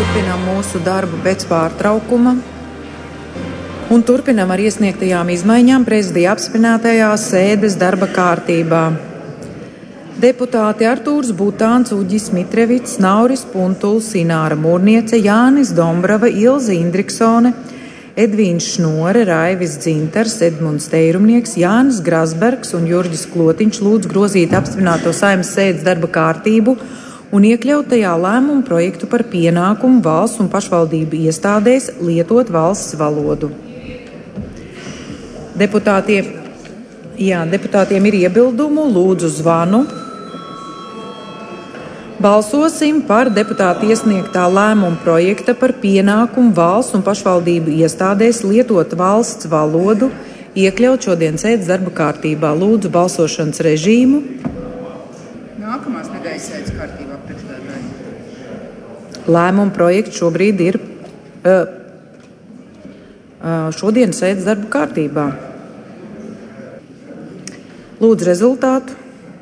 turpinām mūsu darbu pēc pārtraukuma un turpinām ar iesniegtajām izmaiņām prezidija apstiprinātajā sēdes darba kārtībā. Deputāti Artūrs Butāns, Uģis Mitrevits, Nauris Puntuls, Ināra Mūrniece, Jānis Dombrava, Ilze Indriksone, Edvīns Šnore, Raivis Dzintars, Edmunds Teirumnieks, Jānis Grasbergs un Jurģis Klotiņš lūdz grozīt apstiprināto Saeimas sēdes darba kārtību un iekļaut tajā lēmumu projektu par pienākumu valsts un pašvaldību iestādēs lietot valsts valodu. Deputātiem ir iebildumu, lūdzu zvanu. Balsosim par deputātu iesniegtā lēmuma projekta par pienākumu valsts un pašvaldību iestādēs lietot valsts valodu, iekļaut šodienas sēdes darba kārtībā. Lūdzu balsošanas režīmu. Nākamās nedēļas sēdes kārtībā priekšsēdētāji. Lēmuma projekts šobrīd ir šodienas sēdes darba kārtībā. Lūdzu rezultātu.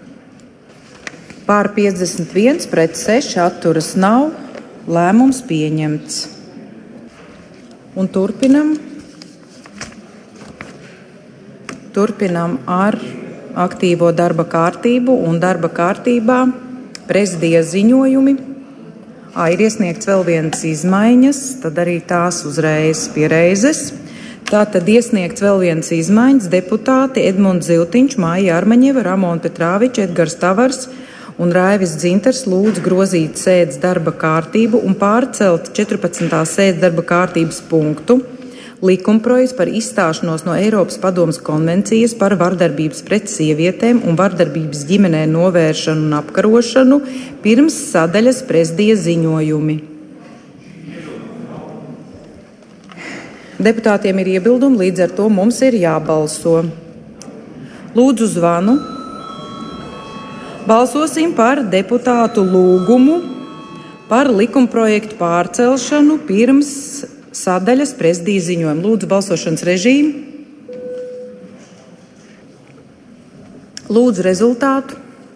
Pār 51, pret 6, atturas nav. Lēmums pieņemts. Un turpinam ar aktīvo darba kārtību un darba kārtībā prezidija ziņojumi. Ir iesniegts vēl vienas izmaiņas, tad arī tās uzreiz pie reizes. Tātad iesniegts vēl vienas izmaiņas deputāti Edmunds Ziltiņš, Maija Armaņeva, Ramona Petrāviča, Edgars Tavars un Raivis Dzintars lūdz grozīt sēdes darba kārtību un pārcelt 14. sēdes darba kārtības punktu likumprojekts par izstāšanos no Eiropas padomes konvencijas par vardarbības pret sievietēm un vardarbības ģimenē novēršanu un apkarošanu pirms sadaļas prezidija ziņojumi. Deputātiem ir iebildumi, līdz ar to mums ir jābalso. Lūdzu zvanu. Balsosim par deputātu lūgumu par likumprojektu pārcelšanu pirms sadaļas prezidija ziņojumu. Lūdzu balsošanas režīmu. Lūdzu rezultātu.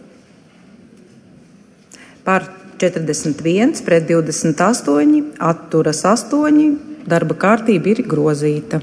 Par 41, pret 28, atturas 8. Darba kārtība ir grozīta.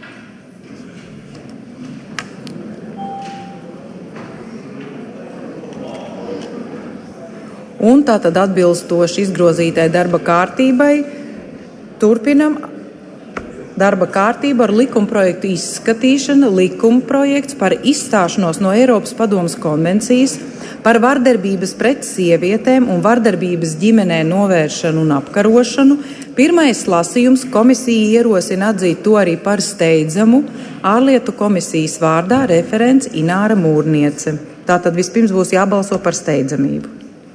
Un tātad atbilstoši izgrozītai darba kārtībai turpinam darba kārtību ar likumprojektu izskatīšanu. Likumprojekts par izstāšanos no Eiropas padomes konvencijas par vardarbības pret sievietēm un vardarbības ģimenē novēršanu un apkarošanu. Pirmais lasījums, komisija ierosina atzīt to arī par steidzamu. Ārlietu komisijas vārdā referents Ināra Mūrniece. Tātad vispirms būs jābalso par steidzamību.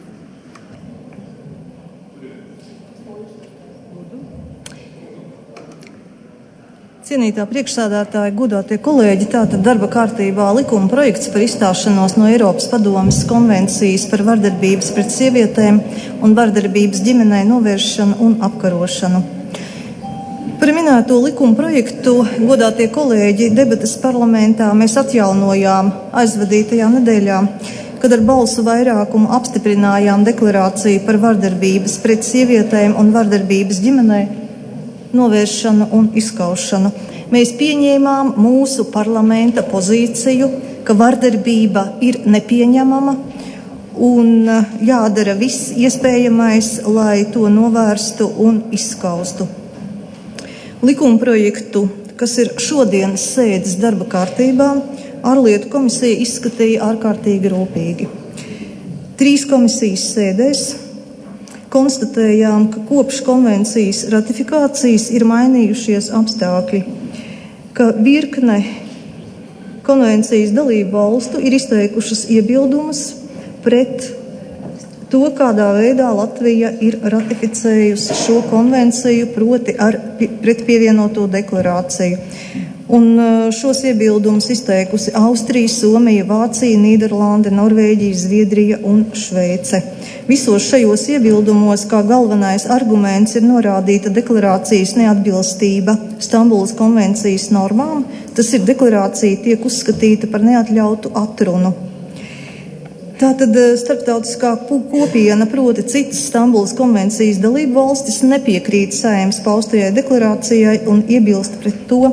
Cienītā priekšsēdētāja, godātie kolēģi, tātad darba kārtībā likuma projekts par izstāšanos no Eiropas padomes konvencijas par vardarbības pret sievietēm un vardarbības ģimenē novēršanu un apkarošanu. Par minēto likuma projektu, godātie kolēģi, debates parlamentā mēs atjaunojām aizvadītajā nedēļā, kad ar balsu vairākumu apstiprinājām deklarāciju par vardarbības pret sievietēm un vardarbības ģimenē novēršanu un izskaušanu. Mēs pieņēmām mūsu parlamenta pozīciju, ka vardarbība ir nepieņemama un jādara viss iespējamais, lai to novērstu un izskaustu. Likumprojektu, kas ir šodienas sēdes darba kārtībā, ārlietu komisija izskatīja ārkārtīgi rūpīgi. 3 komisijas sēdēs konstatējām, ka kopš konvencijas ratifikācijas ir mainījušies apstākļi, ka virkne konvencijas dalību valstu ir izteikušas iebildumus pret to, kādā veidā Latvija ir ratificējusi šo konvenciju, proti ar pretpievienoto deklarāciju. Un šos iebildumus izteikusi Austrija, Somija, Vācija, Nīderlande, Norvēģija, Zviedrija un Šveice. Visos šajos iebildumos kā galvenais arguments ir norādīta deklarācijas neatbilstība Stambulas konvencijas normām. Tas ir deklarācija tiek uzskatīta par neatļautu atrunu. Tātad starptautiskā kopiena, proti citas Stambulas konvencijas dalību valstis, nepiekrīt Saeimas paustajai deklarācijai un iebilst pret to.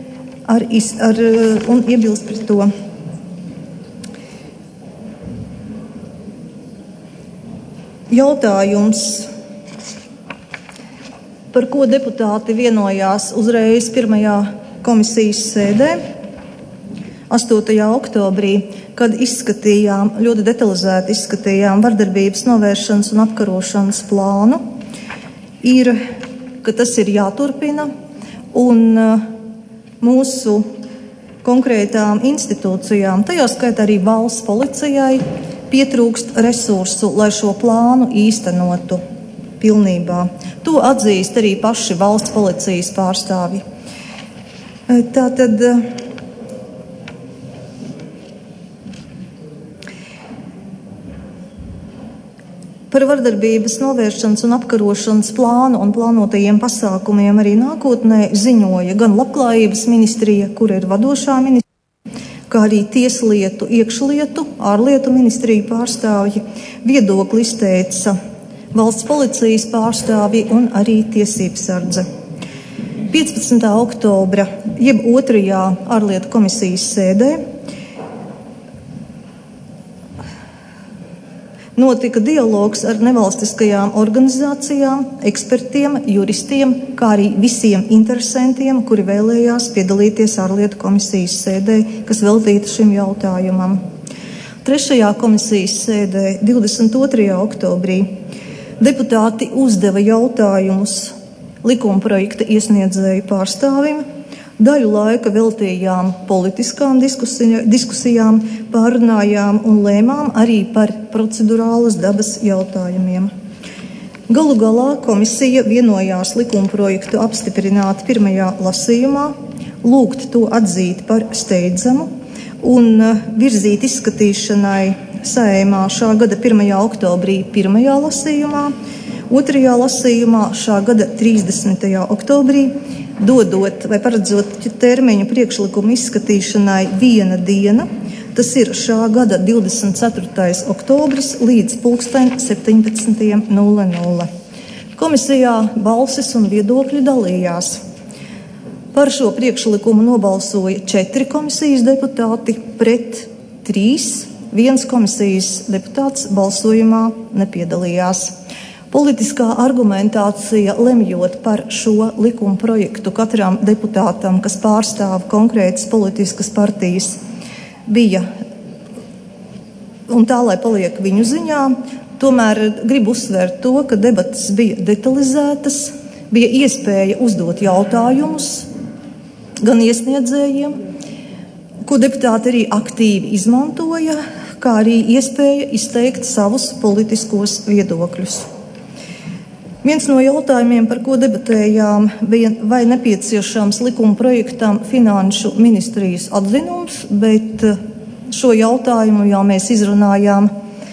Jautājums, par ko deputāti vienojās uzreiz pirmajā komisijas sēdē 8. oktobrī, kad ļoti detalizēti izskatījām vardarbības novēršanas un apkarošanas plānu, ir, ka tas ir jāturpina un mūsu konkrētām institūcijām, tajā skaitā arī valsts policijai, pietrūkst resursu, lai šo plānu īstenotu pilnībā. To atzīst arī paši valsts policijas pārstāvji. Tātad par vardarbības novēršanas un apkarošanas plānu un plānotajiem pasākumiem arī nākotnē ziņoja gan Labklājības ministrija, kur ir vadošā ministrija, kā arī Tieslietu, Iekšlietu, Ārlietu ministriju pārstāvji. Viedokli izteica valsts policijas pārstāvji un arī tiesībsardze. 15. oktobra, jeb 2. ārlietu komisijas sēdē, notika dialogs ar nevalstiskajām organizācijām, ekspertiem, juristiem, kā arī visiem interesantiem, kuri vēlējās piedalīties ārlietu komisijas sēdē, kas veltīta šim jautājumam. 3. komisijas sēdē 22. oktobrī deputāti uzdeva jautājumus likumprojekta iesniedzēju pārstāvim. Daļu laika veltījām politiskām diskusijām, pārunājām un lēmām arī par procedurālas dabas jautājumiem. Galu galā komisija vienojās likumprojektu apstiprināt pirmajā lasījumā, lūgt to atzīt par steidzamu un virzīt izskatīšanai Saeimā šā gada 1. oktobrī pirmajā lasījumā, 2. lasījumā šā gada 30. oktobrī, dodot vai paredzot termiņu priekšlikumu izskatīšanai 1 diena, tas ir šā gada 24. oktobris līdz 17:00. Komisijā balsis un viedokļi dalījās. Par šo priekšlikumu nobalsoja 4 komisijas deputāti pret 3. 1 komisijas deputāts balsojumā nepiedalījās. Politiskā argumentācija lemjot par šo likuma projektu katram deputātam, kas pārstāv konkrētas politiskas partijas, bija, un tā, lai paliek viņu ziņā, tomēr gribu uzsvērt to, ka debatas bija detalizētas, bija iespēja uzdot jautājumus gan iesniedzējiem, ko deputāti arī aktīvi izmantoja, kā arī iespēja izteikt savus politiskos viedokļus. Viens no jautājumiem, par ko debatējām, bija, vai nepieciešams likuma projektam finanšu ministrijas atzinums, bet šo jautājumu jau mēs izrunājām,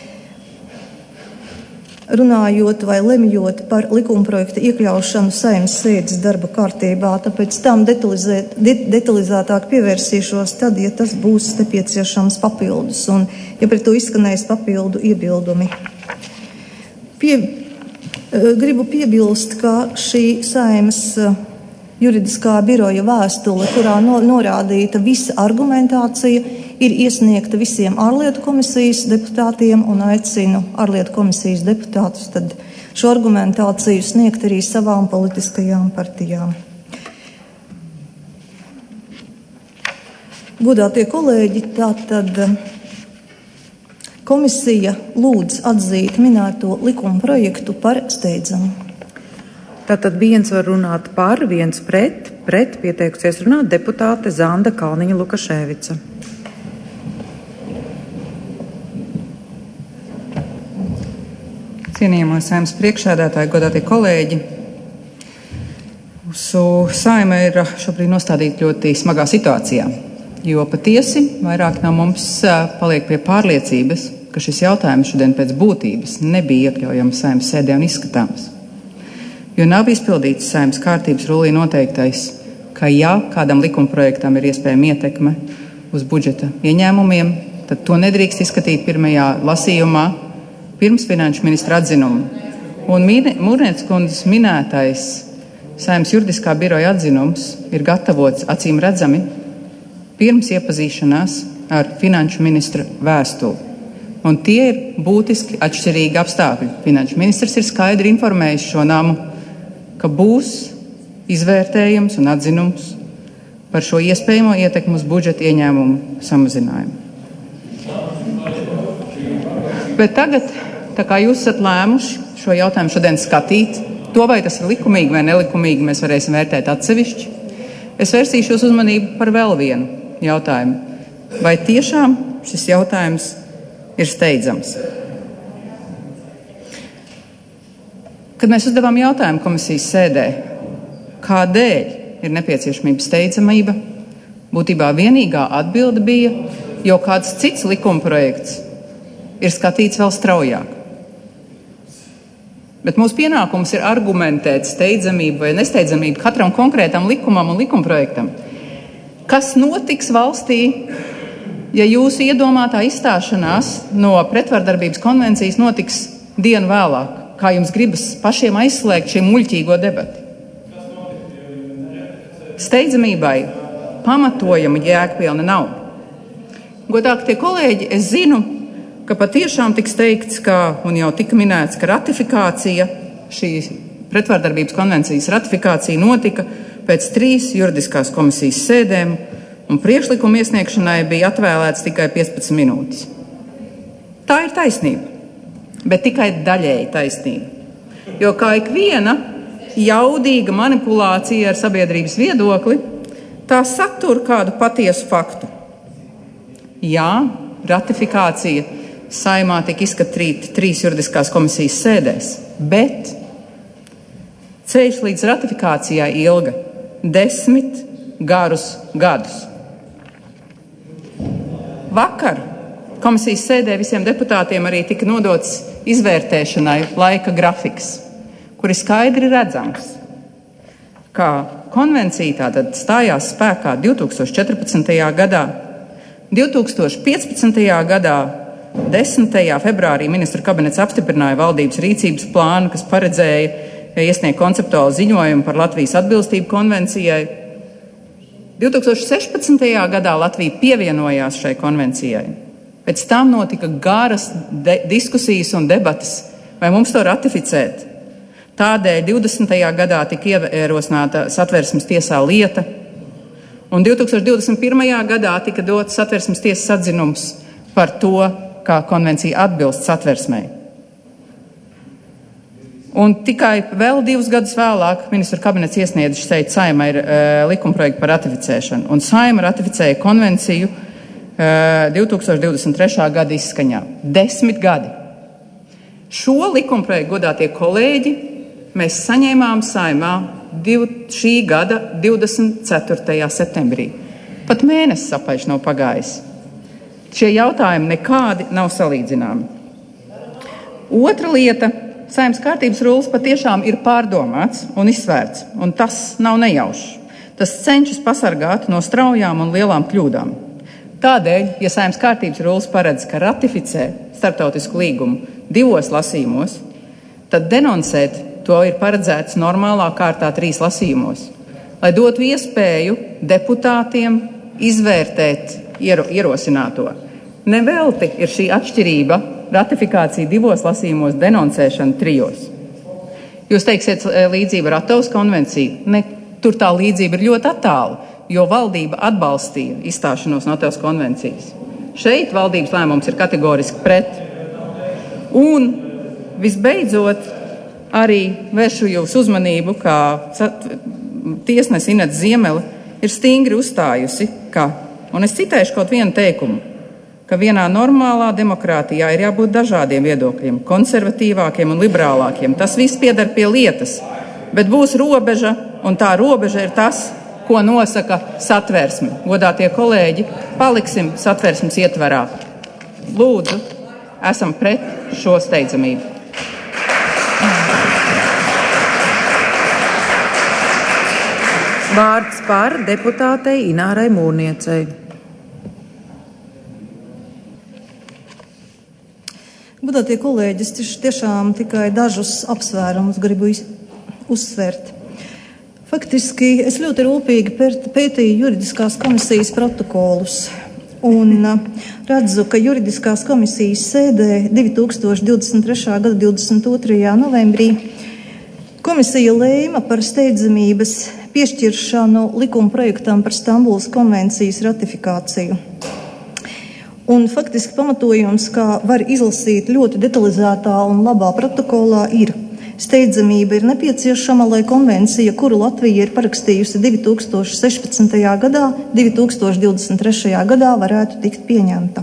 runājot vai lemjot par likuma projekta iekļaušanu Saeimas sēdes darba kārtībā, tāpēc tam detalizētāk pievērsīšos tad, ja tas būs nepieciešams papildus un ja pret to izskanēs papildu iebildumi. Gribu piebilst, ka šī Saeimas juridiskā biroja vēstule, kurā norādīta visa argumentācija, ir iesniegta visiem ārlietu komisijas deputātiem un aicinu ārlietu komisijas deputātus tad šo argumentāciju sniegt arī savām politiskajām partijām. Godātie kolēģi, tātad komisija lūdz atzīt minēto likuma projektu par steidzamu. Tātad viens var runāt par, viens pret pieteikusies runāt deputāte Zanda Kalniņa Lukaševica. Cienījamā Saeimas priekšsēdētāji, godātie kolēģi, mūsu Saeima ir šobrīd nostādīta ļoti smagā situācijā, jo patiesi vairāk no mums paliek pie pārliecības, ka šis jautājums šodien pēc būtības nebija iekļaujams Saeimas sēdē un izskatāms. Jo nav izpildīts Saeimas kārtības rullī noteiktais, ka ja kādam likumprojektam ir iespējama ietekme uz budžeta ieņēmumiem, tad to nedrīkst izskatīt pirmajā lasījumā pirms finanšu ministra atzinumu. Un Mūrnietes kundzes minētais Saeimas juridiskā biroja atzinums ir gatavots acīm redzami pirms iepazīšanās ar finanšu ministra vēstuli. Un tie ir būtiski atšķirīgi apstākļi. Finanšu ministrs ir skaidri informējis šo namu, ka būs izvērtējums un atzinums par šo iespējamo ietekmi uz budžeta ieņēmumu samazinājumu. Bet tagad, tā kā jūs esat lēmuši šo jautājumu šodien skatīt, to vai tas ir likumīgi vai nelikumīgi, mēs varēsim vērtēt atsevišķi. Es vērsīšu jūs uzmanību par vēl vienu jautājumu. Vai tiešām šis jautājums ir steidzams? Kad mēs uzdevām jautājumu komisijas sēdē, kādēļ ir nepieciešamība steidzamība, būtībā vienīgā atbilde bija, jo kāds cits likumprojekts ir skatīts vēl straujāk. Bet mūsu pienākums ir argumentēt steidzamību vai nesteidzamību katram konkrētam likumam un likumprojektam. Kas notiks valstī, ja jūsu iedomātā izstāšanās no pretvardarbības konvencijas notiks dienu vēlāk, kā jums gribas pašiem aizslēgt šī muļķīgo debati? Steidzamībai pamatojama jēgpilna nav. Godākie kolēģi, es zinu, ka patiešām tiks teikts, un jau tika minēts, ka ratifikācija, šī pretvardarbības konvencijas ratifikācija notika pēc 3 juridiskās komisijas sēdēm, un priekšlikuma iesniegšanai bija atvēlēts tikai 15 minūtes. Tā ir taisnība, bet tikai daļēji taisnība. Jo kā ikviena jaudīga manipulācija ar sabiedrības viedokli, tā satur kādu patiesu faktu. Jā, ratifikācija Saeimā tika izskatīta 3 juridiskās komisijas sēdēs, bet ceļš līdz ratifikācijai ilga 10 garus gadus. Vakar komisijas sēdē visiem deputātiem arī tika nodots izvērtēšanai laika grafiks, kur ir skaidri redzams, ka konvencija tātad stājās spēkā 2014. gadā, 2015. gadā 10. februārī ministru kabinets apstiprināja valdības rīcības plānu, kas paredzēja iesniegt konceptuālu ziņojumu par Latvijas atbilstību konvencijai. 2016. gadā Latvija pievienojās šai konvencijai. Pēc tam notika garas diskusijas un debatas, vai mums to ratificēt. Tādēļ 20. gadā tika ierosināta Satversmes tiesā lieta, un 2021. gadā tika dots Satversmes tiesas atzinums par to, kā konvencija atbilst Satversmei. Un tikai vēl 2 gadus vēlāk ministru kabinets iesniedz šeit Saeimai likumprojektu par ratificēšanu, un Saeima ratificēja konvenciju 2023. gada izskaņā. 10 gadi. Šo likumprojektu, godātie kolēģi, mēs saņēmām Saeimā šī gada 24. septembrī. Pat mēnesis apaiš nav pagājis. Šie jautājumi nekādi nav salīdzināmi. Otra lieta. Saeimas kārtības rullis patiešām ir pārdomāts un izsvērts, un tas nav nejaušs. Tas cenšas pasargāt no straujām un lielām kļūdām. Tādēļ, ja Saeimas kārtības rullis paredz, ka ratificē starptautisku līgumu 2 lasījumos, tad denoncēt to ir paredzēts normālā kārtā 3 lasījumos, lai dotu iespēju deputātiem izvērtēt ierosināto. Nevelti ir šī atšķirība ratifikācija 2 lasījumos, denoncēšana 3. Jūs teiksiet līdzība ar Ottavas konvenciju. Ne, tur tā līdzība ir ļoti attāla, jo valdība atbalstīja izstāšanos no Ottavas konvencijas. Šeit valdības lēmums ir kategoriski pret. Un visbeidzot arī vēršu jūsu uzmanību, kā tiesnese Ineta Ziemele ir stingri uzstājusi, ka, un es citēšu kaut vienu teikumu, ka vienā normālā demokrātijā ir jābūt dažādiem viedokļiem, konservatīvākiem un liberālākiem. Tas viss pieder pie lietas, bet būs robeža, un tā robeža ir tas, ko nosaka Satversme. Godātie kolēģi, paliksim Satversmes ietverā. Lūdzu, esam pret šo steidzamību. Vārds par deputātei Inārai Mūrniecei. Godātie kolēģi, es tiešām tikai dažus apsvērumus gribu uzsvērt. Faktiski es ļoti rūpīgi pētīju juridiskās komisijas protokolus un redzu, ka juridiskās komisijas sēdē 2023. gada 22. novembrī komisija lēma par steidzamības piešķiršanu likuma projektam par Stambulas konvencijas ratifikāciju. Un faktiski pamatojums, kā var izlasīt ļoti detalizētā un labā protokolā, ir: steidzamība ir nepieciešama, lai konvencija, kuru Latvija ir parakstījusi 2016. gadā, 2023. gadā varētu tikt pieņemta.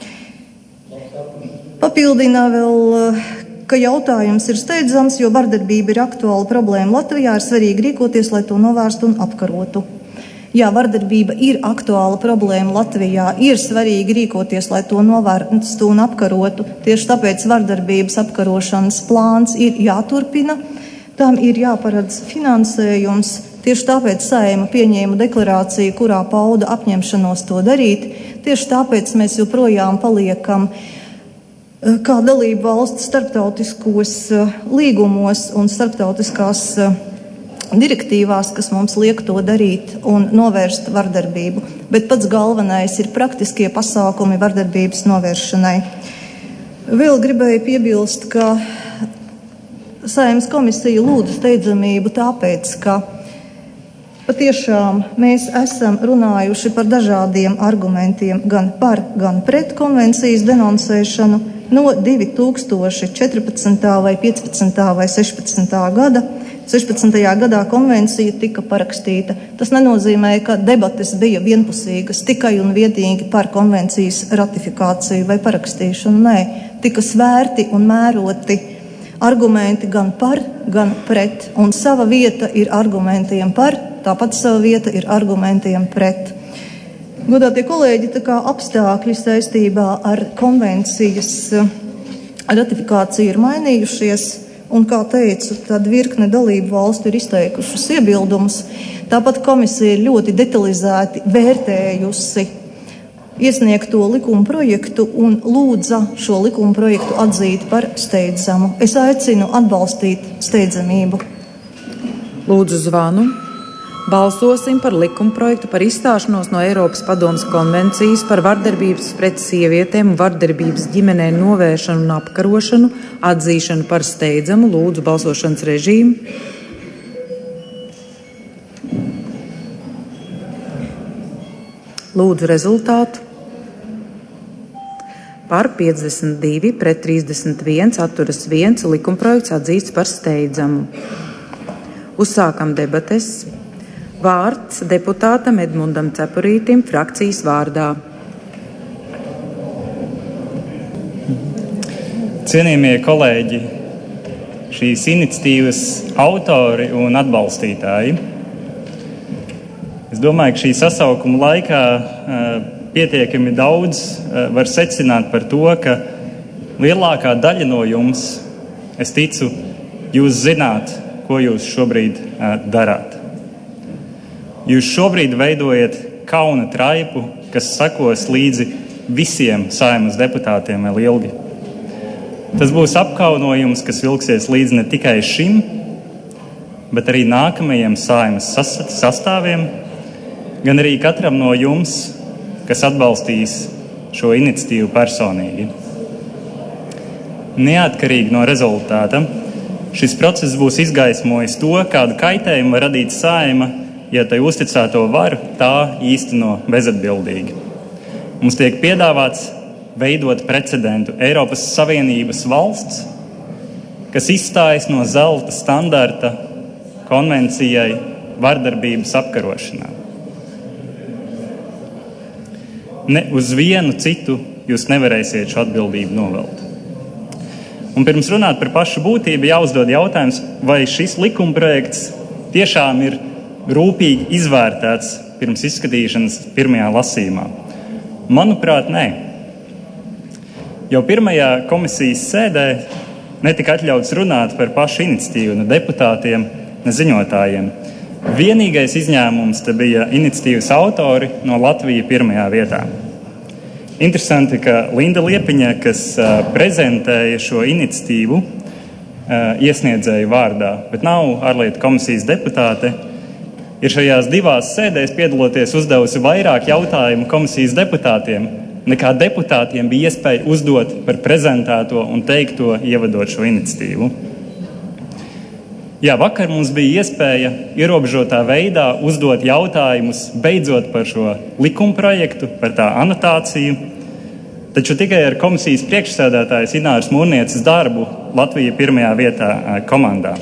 Papildina vēl, ka jautājums ir steidzams, jo vardarbība ir aktuāla problēma Latvijā, ir svarīgi rīkoties, lai to novērstu un apkarotu. Jā, vardarbība ir aktuāla problēma Latvijā, ir svarīgi rīkoties, lai to novērstu un apkarotu. Tieši tāpēc vardarbības apkarošanas plāns ir jāturpina, tam ir jāparedz finansējums. Tieši tāpēc Saeima pieņēma deklarāciju, kurā pauda apņemšanos to darīt. Tieši tāpēc mēs joprojām paliekam kā dalība valsts starptautiskos līgumos un starptautiskās direktīvās, kas mums liek to darīt un novērst vardarbību. Bet pats galvenais ir praktiskie pasākumi vardarbības novēršanai. Vēl gribēju piebilst, ka Saeimas komisija lūdza steidzamību tāpēc, ka patiešām mēs esam runājuši par dažādiem argumentiem gan par, gan pret konvencijas denoncēšanu no 2014. vai 15. vai 16. gada. 16. gadā konvencija tika parakstīta. Tas nenozīmē, ka debates bija vienpusīgas tikai un vienīgi par konvencijas ratifikāciju vai parakstīšanu. Nē, tika svērti un mēroti argumenti gan par, gan pret. Un sava vieta ir argumentiem par, tāpat sava vieta ir argumentiem pret. Godātie kolēģi, tā kā apstākļi saistībā ar konvencijas ratifikāciju ir mainījušies, un, kā teicu, tad virkne dalību valstu ir izteikušas iebildumus. Tāpat komisija ir ļoti detalizēti vērtējusi iesniegto likuma projektu un lūdza šo likuma projektu atzīt par steidzamu. Es aicinu atbalstīt steidzamību. Lūdzu zvanu. Balsosim par likuma projektu par izstāšanos no Eiropas padomes konvencijas par vardarbības pret sievietēm un vardarbības ģimenē novēršanu un apkarošanu, atzīšanu par steidzamu. Lūdzu balsošanas režīmu. Lūdzu rezultātu. Par 52, pret 31, atturas 1, likuma projekts atzīsts par steidzamu. Uzsākam debates. Vārds deputātam Edmundam Cepurītim frakcijas vārdā. Cienījamie kolēģi, šīs iniciatīvas autori un atbalstītāji, es domāju, ka šī sasaukuma laikā pietiekami daudz var secināt par to, ka lielākā daļa no jums, es ticu, jūs zināt, ko jūs šobrīd darāt. Jūs šobrīd veidojat kauna traipu, kas sekos līdzi visiem Saeimas deputātiem vēl ilgi. Tas būs apkaunojums, kas vilksies līdzi ne tikai šim, bet arī nākamajiem Saeimas sastāviem, gan arī katram no jums, kas atbalstīs šo iniciatīvu personīgi. Neatkarīgi no rezultāta, šis process būs izgaismojis to, kādu kaitējumu var radīt Saeima, ja tai uzticēto varu tā īsteno bezatbildīgi. Mums tiek piedāvāts veidot precedentu Eiropas Savienības valsts, kas izstājas no zelta standarta konvencijai vardarbības apkarošanā. Ne uz vienu citu jūs nevarēsiet šo atbildību novelt. Un pirms runāt par pašu būtību, jāuzdod jautājums, vai šis likumprojekts tiešām ir rūpīgi izvērtēts pirms izskatīšanas pirmajā lasījumā. Manuprāt, nē. Jau pirmajā komisijas sēdē netika atļauts runāt par pašu iniciatīvu ne deputātiem, ne ziņotājiem. Vienīgais izņēmums te bija iniciatīvas autori no Latvija pirmajā vietā. Interesanti, ka Linda Liepiņa, kas prezentēja šo iniciatīvu iesniedzēju vārdā, bet nav ārlietu komisijas deputāte, ir šajās divās sēdēs piedaloties uzdevusi vairāk jautājumu komisijas deputātiem, nekā deputātiem bija iespēja uzdot par prezentēto un teikto ievadot šo iniciatīvu. Jā, vakar mums bija iespēja ierobežotā veidā uzdot jautājumus beidzot par šo likumprojektu, par tā anotāciju, taču tikai ar komisijas priekšsēdētājas Ināras Mūrnieces darbu Latvija pirmajā vietā komandā.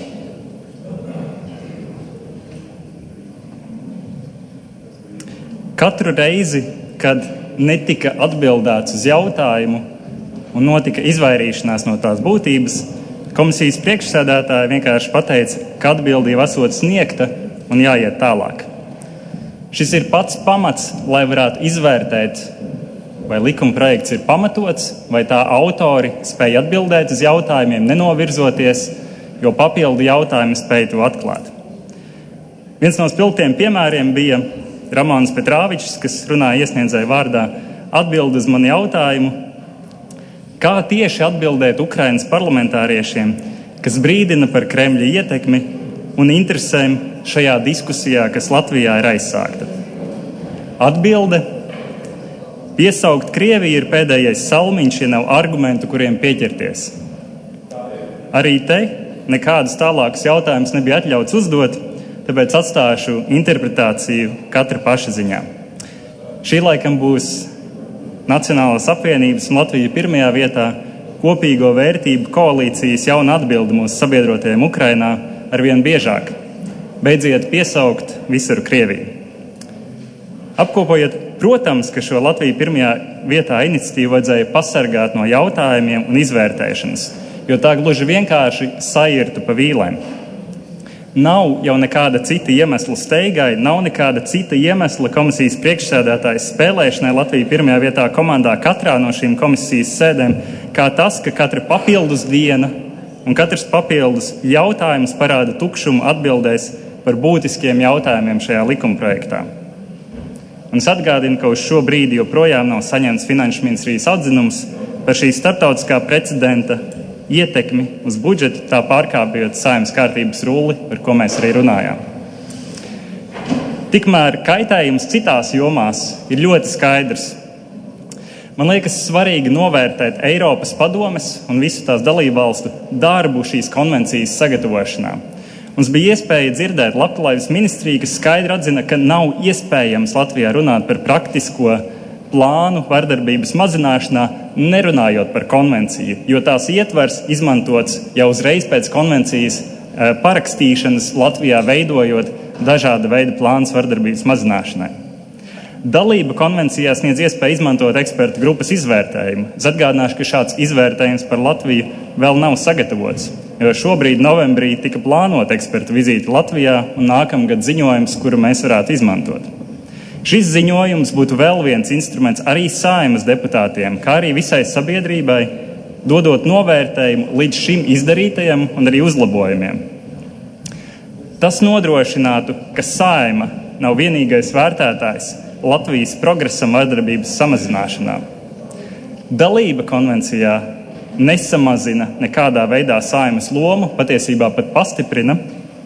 Katru reizi, kad netika atbildēts uz jautājumu un notika izvairīšanās no tās būtības, komisijas priekšsēdētāja vienkārši pateica, ka atbildība esot sniegta un jāiet tālāk. Šis ir pats pamats, lai varētu izvērtēt, vai likuma projekts ir pamatots, vai tā autori spēja atbildēt uz jautājumiem, nenovirzoties, jo papildu jautājumi spēja to atklāt. Viens no spilgtiem piemēriem bija Ramons Petrāvičs, kas runāja iesniedzēju vārdā, atbild uz manu jautājumu, kā tieši atbildēt Ukrainas parlamentāriešiem, kas brīdina par Kremļa ietekmi un interesēm šajā diskusijā, kas Latvijā ir aizsākta. Atbilde: piesaukt Krieviju ir pēdējais salmiņš, ja nav argumentu, kuriem pieķerties. Arī te nekādus tālākus jautājumus nebija atļauts uzdot, tāpēc atstāšu interpretāciju katra paša ziņā. Šī laikam būs Nacionālās apvienības un Latvija pirmajā vietā kopīgo vērtību koalīcijas jauna atbilde mūsu sabiedrotajiem Ukrainā arvien biežāk. Beidziet piesaukt visur Krieviju. Apkopojot, protams, ka šo Latviju pirmajā vietā iniciatīvu vajadzēja pasargāt no jautājumiem un izvērtēšanas, jo tā gluži vienkārši sairtu pa vīlēm. Nav jau nekāda cita iemesla steigai, nav nekāda cita iemesla komisijas priekšsēdētājas spēlēšanai Latvija pirmajā vietā komandā katrā no šīm komisijas sēdēm, kā tas, ka katra papildus diena un katrs papildus jautājums parāda tukšumu atbildēs par būtiskiem jautājumiem šajā likumprojektā. Un es atgādinu, ka uz šo brīdi joprojām nav saņemts Finanšu ministrijas atzinums par šī starptautiskā precedenta ietekmi uz budžetu, tā pārkāpjot Saeimas kārtības rulli, par ko mēs arī runājām. Tikmēr kaitējums citās jomās ir ļoti skaidrs. Man liekas svarīgi novērtēt Eiropas padomes un visu tās dalībvalstu darbu šīs konvencijas sagatavošanā. Mums bija iespēja dzirdēt Labklājības ministriju, kas skaidri atzina, ka nav iespējams Latvijā runāt par praktisko plānu vardarbības mazināšanā, nerunājot par konvenciju, jo tās ietvers izmantots jau uzreiz pēc konvencijas parakstīšanas Latvijā, veidojot dažāda veida plānus vardarbības mazināšanai. Dalība konvencijā sniedz iespēju izmantot ekspertu grupas izvērtējumu. Es atgādināšu, ka šāds izvērtējums par Latviju vēl nav sagatavots, jo šobrīd novembrī tika plānota ekspertu vizīte Latvijā un nākamgad ziņojums, kuru mēs varētu izmantot. Šis ziņojums būtu vēl viens instruments arī Saeimas deputātiem, kā arī visai sabiedrībai, dodot novērtējumu līdz šim izdarītajam un arī uzlabojumiem. Tas nodrošinātu, ka Saeima nav vienīgais vērtētājs Latvijas progresam vardarbības samazināšanā. Dalība konvencijā nesamazina nekādā veidā Saeimas lomu, patiesībā pat pastiprina,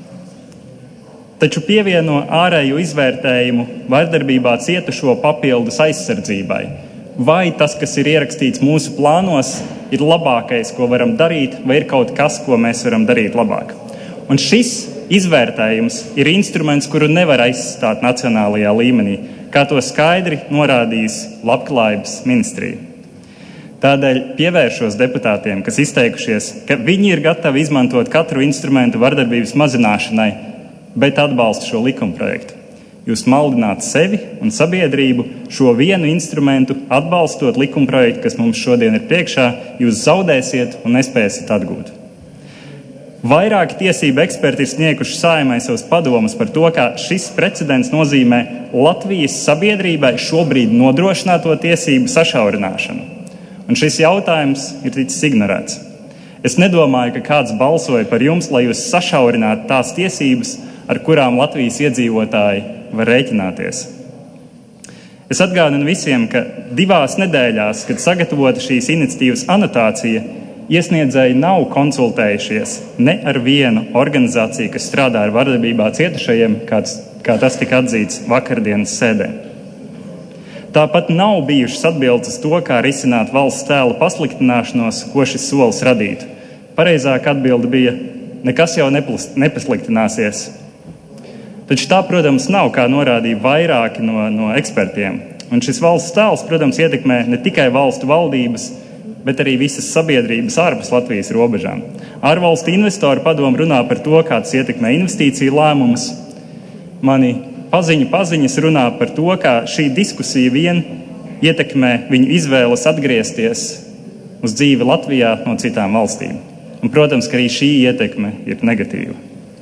taču pievieno ārējo izvērtējumu vardarbībā cietušo papildus aizsardzībai. Vai tas, kas ir ierakstīts mūsu plānos, ir labākais, ko varam darīt, vai ir kaut kas, ko mēs varam darīt labāk. Un šis izvērtējums ir instruments, kuru nevar aizstāt nacionālajā līmenī, kā to skaidri norādījis Labklājības ministrija. Tādēļ pievēršos deputātiem, kas izteikušies, ka viņi ir gatavi izmantot katru instrumentu vardarbības mazināšanai, bet atbalsta šo likumprojektu. Jūs maldināt sevi un sabiedrību šo vienu instrumentu, atbalstot likumprojektu, kas mums šodien ir priekšā, jūs zaudēsiet un nespēsiet atgūt. Vairāki tiesību eksperti ir snieguši Saeimai savus padomus par to, kā šis precedents nozīmē Latvijas sabiedrībai šobrīd nodrošināto tiesību sašaurināšanu. Un šis jautājums ir ticis ignorēts. Es nedomāju, ka kāds balsoja par jums, lai jūs sašaurinātu tās tiesības, ar kurām Latvijas iedzīvotāji var rēķināties. Es atgādinu visiem, ka 2 nedēļās, kad sagatavota šīs iniciatīvas anotācija, iesniedzēji nav konsultējušies ne ar vienu organizāciju, kas strādā ar vardarbībā cietušajiem, kā tas tika atzīts vakardienas sēdē. Tāpat nav bijušas atbildes uz to, kā risināt valsts tēla pasliktināšanos, ko šis solis radītu. Pareizāka atbilde bija: nekas jau nepasliktināsies. Taču tā, protams, nav, kā norādīja vairāki no ekspertiem. Un šis valsts tēls, protams, ietekmē ne tikai valstu valdības, bet arī visas sabiedrības ārpus Latvijas robežām. Ārvalstu investoru padomu runā par to, kā tas ietekmē investīciju lēmumus. Mani paziņas runā par to, kā šī diskusija vien ietekmē viņu izvēles atgriezties uz dzīvi Latvijā no citām valstīm. Un, protams, ka arī šī ietekme ir negatīva.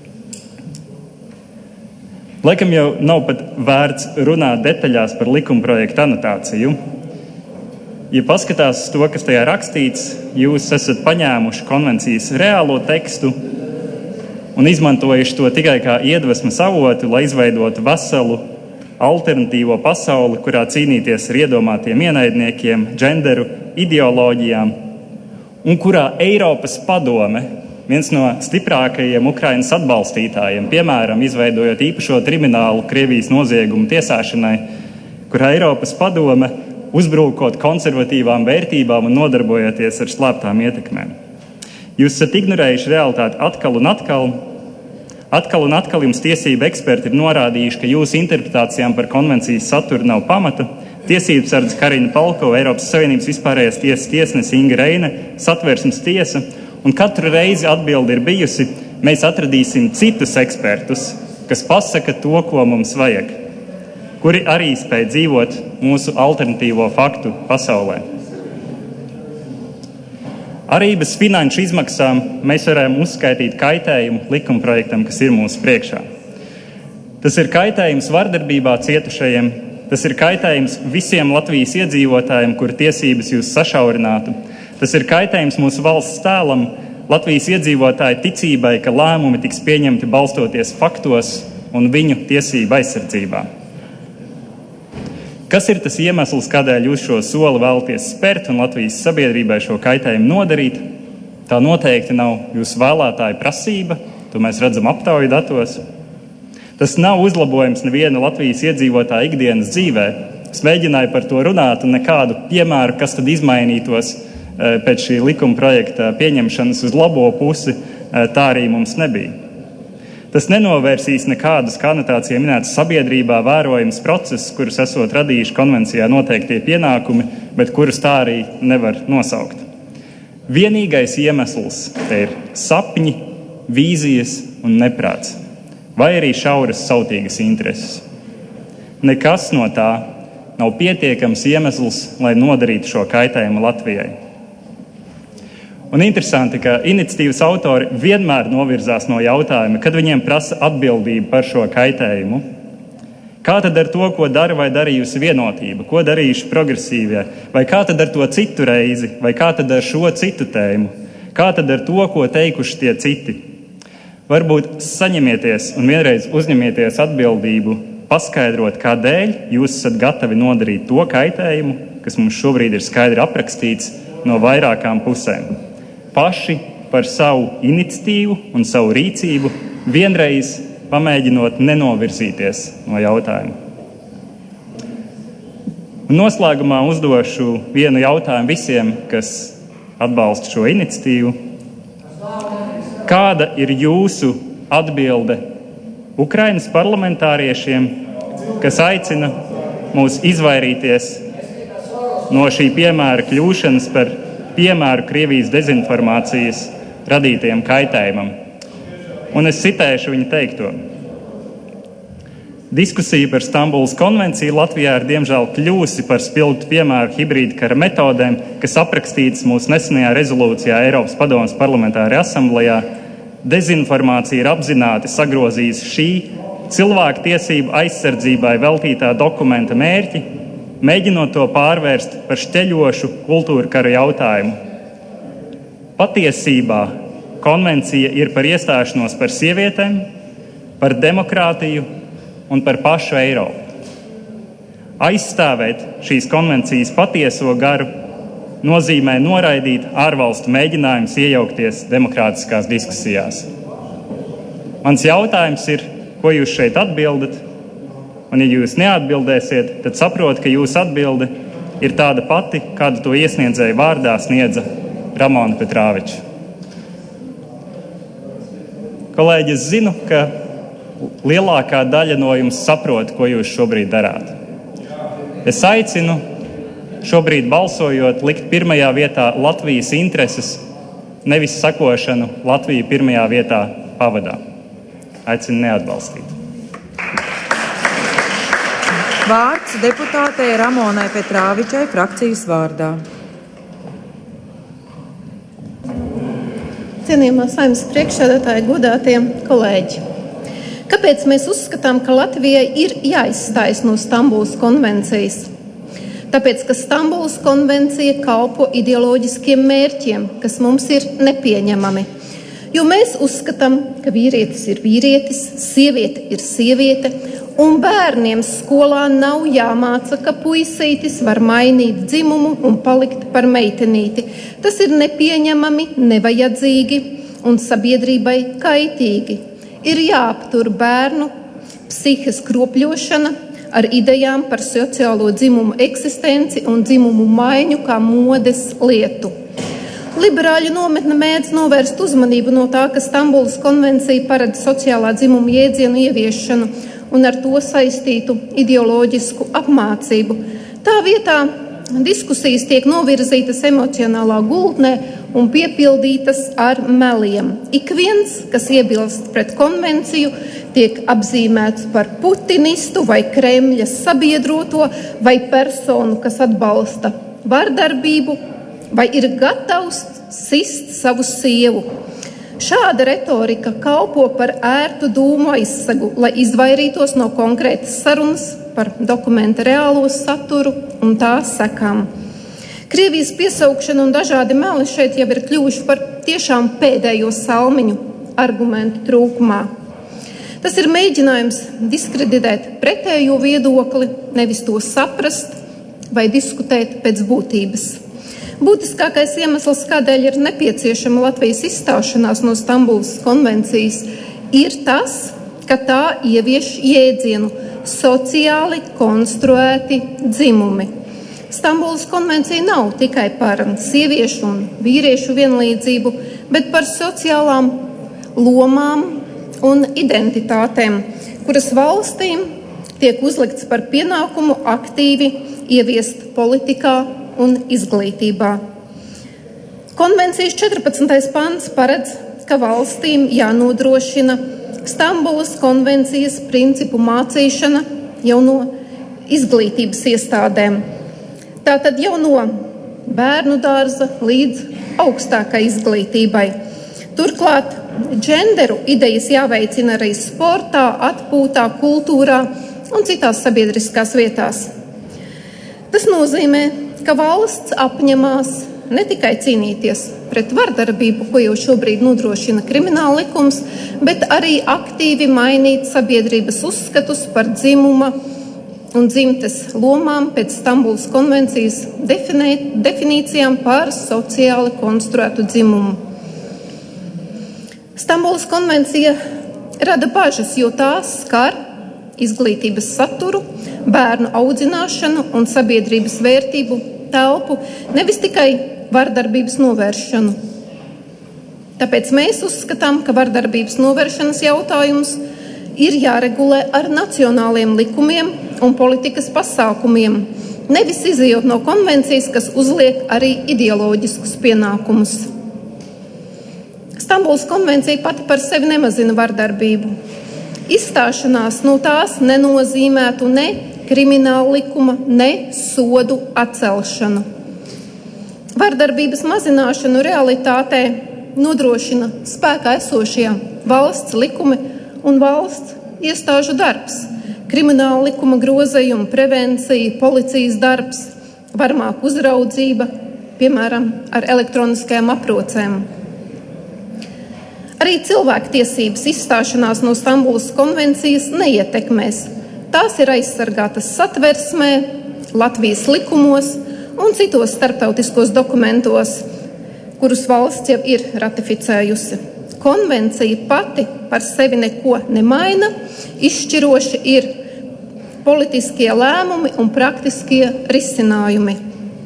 Laikam jau nav pat vērts runāt detaļās par likumprojektu anotāciju. Ja paskatās uz to, kas tajā rakstīts, jūs esat paņēmuši konvencijas reālo tekstu un izmantojuši to tikai kā iedvesmas avotu, lai izveidotu veselu alternatīvo pasauli, kurā cīnīties ar iedomātiem ienaidniekiem, dženderu ideoloģijām, un kurā Eiropas padome, viens no stiprākajiem Ukrainas atbalstītājiem, piemēram, izveidojot īpašo triminālu Krievijas noziegumu tiesāšanai, kurā Eiropas padome uzbrūkot konservatīvām vērtībām un nodarbojoties ar slēptām ietekmēm. Jūs esat ignorējuši realitāti atkal un atkal. Atkal un atkal jums tiesību eksperti ir norādījuši, ka jūsu interpretācijām par konvencijas saturu nav pamata. Tiesības sardzes Karina Palkova, Eiropas Savienības vispārējās tiesas tiesnese Inga Reine, Satversmes tiesa, un katru reizi atbildi ir bijusi: mēs atradīsim citus ekspertus, kas pasaka to, ko mums vajag, kuri arī spēj dzīvot mūsu alternatīvo faktu pasaulē. Arī bez finanšu izmaksām mēs varam uzskaitīt kaitējumu likumprojektam, kas ir mūsu priekšā. Tas ir kaitējums vardarbībā cietušajiem, tas ir kaitējums visiem Latvijas iedzīvotājiem, kuru tiesības jūs sašaurinātu. Tas ir kaitējums mūsu valsts tēlam, Latvijas iedzīvotāju ticībai, ka lēmumi tiks pieņemti balstoties faktos un viņu tiesību aizsardzībā. Kas ir tas iemesls, kādēļ jūs šo soli vēlaties spērt un Latvijas sabiedrībai šo kaitējumu nodarīt? Tā noteikti nav jūsu vēlētāju prasība, to mēs redzam aptauju datos. Tas nav uzlabojums neviena Latvijas iedzīvotāja ikdienas dzīvē. Es mēģināju par to runāt un nekādu piemēru, kas tad izmainītos pēc šī likuma projekta pieņemšanas uz labo pusi, tā arī mums nebija. Tas nenovērsīs nekādus, kā anotācijā minētas, sabiedrībā vērojams process, kurus esot radījuši konvencijā noteiktie pienākumi, bet kurus tā arī nevar nosaukt. Vienīgais iemesls te ir sapņi, vīzijas un neprāts, vai arī šauras sautīgas intereses. Nekas no tā nav pietiekams iemesls, lai nodarītu šo kaitējumu Latvijai. Un interesanti, ka iniciatīvas autori vienmēr novirzās no jautājuma, kad viņiem prasa atbildību par šo kaitējumu. Kā tad ar to, ko dara vai darījusi vienotība, ko darījuši progresīvie, vai kā tad ar to citu reizi, vai kā tad ar šo citu tēmu, kā tad ar to, ko teikuši tie citi. Varbūt saņemieties un vienreiz uzņemieties atbildību, paskaidrot, kādēļ jūs esat gatavi nodarīt to kaitējumu, kas mums šobrīd ir skaidri aprakstīts no vairākām pusēm. Paši par savu iniciatīvu un savu rīcību, vienreiz pamēģinot nenovirzīties no jautājuma. Un noslēgumā uzdošu vienu jautājumu visiem, kas atbalsta šo iniciatīvu. Kāda ir jūsu atbilde Ukrainas parlamentāriešiem, kas aicina mūs izvairīties no šī piemēra kļūšanas par piemēru Krievijas dezinformācijas radītajam kaitējumam? Un es citēšu viņa teikto. Diskusija par Stambulas konvenciju Latvijā ir diemžēl kļūsi par spilgtu piemēru hibrīda kara metodēm, kas aprakstītas mūsu nesenajā rezolūcijā Eiropas padomes parlamentārajā asamblejā. Dezinformācija ir apzināti sagrozījusi šī cilvēku tiesību aizsardzībai veltītā dokumenta mērķi, mēģinot to pārvērst par šķeļošu kultūra kara jautājumu. Patiesībā konvencija ir par iestāšanos par sievietēm, par demokrātiju un par pašu Eiropu. Aizstāvēt šīs konvencijas patieso garu nozīmē noraidīt ārvalstu mēģinājumus iejaukties demokrātiskās diskusijās. Mans jautājums ir, ko jūs šeit atbildat? Un ja jūs neatbildēsiet, tad saprot, ka jūsu atbilde ir tāda pati, kādu to iesniedzēju vārdā sniedza Ramona Petrāviča. Kolēģi, es zinu, ka lielākā daļa no jums saprot, ko jūs šobrīd darāt. Es aicinu šobrīd balsojot likt pirmajā vietā Latvijas intereses, nevis sakošanu Latviju pirmajā vietā pavadā. Aicinu neatbalstīt. Vārds deputātei Ramonai Petrāvičai frakcijas vārdā. Cienījamā Saeimas priekšsēdētāja, godātie kolēģi. Kāpēc mēs uzskatām, ka Latvijai ir jāizstājas no Stambulas konvencijas? Tāpēc, ka Stambulas konvencija kalpo ideoloģiskiem mērķiem, kas mums ir nepieņemami. Jo mēs uzskatām, ka vīrietis ir vīrietis, sieviete ir sieviete, un bērniem skolā nav jāmāca, ka puisītis var mainīt dzimumu un palikt par meitenīti. Tas ir nepieņemami, nevajadzīgi un sabiedrībai kaitīgi. Ir jāaptur bērnu psihes kropļošana ar idejām par sociālo dzimumu eksistenci un dzimumu maiņu kā modes lietu. Liberāļu nometne mēdz novērst uzmanību no tā, ka Stambulas konvencija paredz sociālā dzimuma jēdzienu ieviešanu un ar to saistītu ideoloģisku apmācību. Tā vietā diskusijas tiek novirzītas emocionālā gultnē un piepildītas ar meliem. Ik viens, kas iebilst pret konvenciju, tiek apzīmēts par putinistu vai Kremļa sabiedroto vai personu, kas atbalsta vardarbību vai ir gatavs sist savu sievu. Šāda retorika kalpo par ērtu dūmu aizsegu, lai izvairītos no konkrētas sarunas par dokumenta reālo saturu un tā sekām. Krievijas piesaukšana un dažādi meli šeit jau ir kļuvuši par tiešām pēdējo salmiņu argumentu trūkumā. Tas ir mēģinājums diskreditēt pretējo viedokli, nevis to saprast vai diskutēt pēc būtības. Būtiskākais iemesls, kādēļ ir nepieciešama Latvijas izstāšanās no Stambulas konvencijas, ir tas, ka tā ievieš jēdzienu sociāli konstruēti dzimumi. Stambulas konvencija nav tikai par sieviešu un vīriešu vienlīdzību, bet par sociālām lomām un identitātēm, kuras valstīm tiek uzlikts par pienākumu aktīvi ieviest politikā un izglītībā. Konvencijas 14. pants paredz, ka valstīm jānodrošina Stambulas konvencijas principu mācīšana jau no izglītības iestādēm. Tātad jau no bērnu dārza līdz augstākai izglītībai. Turklāt dženderu idejas jāveicina arī sportā, atpūtā, kultūrā un citās sabiedriskās vietās. Tas nozīmē, ka valsts apņemās ne tikai cīnīties pret vardarbību, ko jau šobrīd nodrošina krimināla likums, bet arī aktīvi mainīt sabiedrības uzskatus par dzimuma un dzimtes lomām pēc Stambulas konvencijas definīcijām par sociāli konstruētu dzimumu. Stambulas konvencija rada bažas, jo tās skar izglītības saturu, bērnu audzināšanu un sabiedrības vērtību telpu, nevis tikai vardarbības novēršanu. Tāpēc mēs uzskatām, ka vardarbības novēršanas jautājums ir jāregulē ar nacionāliem likumiem un politikas pasākumiem, nevis izejot no konvencijas, kas uzliek arī ideoloģiskus pienākumus. Stambulas konvencija pati par sevi nemazina vardarbību. Izstāšanās no tās nenozīmētu ne krimināla likuma, ne sodu atcelšanu. Vardarbības mazināšanu realitātē nodrošina spēkā esošie valsts likumi un valsts iestāžu darbs, krimināla likuma grozījuma, prevencija, policijas darbs, varmāka uzraudzība, piemēram, ar elektroniskajām aprocēm. Arī cilvēktiesības izstāšanās no Stambulas konvencijas neietekmēs. tās ir aizsargātas Satversmē, Latvijas likumos un citos starptautiskos dokumentos, kurus valsts jau ir ratificējusi. Konvencija pati par sevi neko nemaina, izšķiroši ir politiskie lēmumi un praktiskie risinājumi.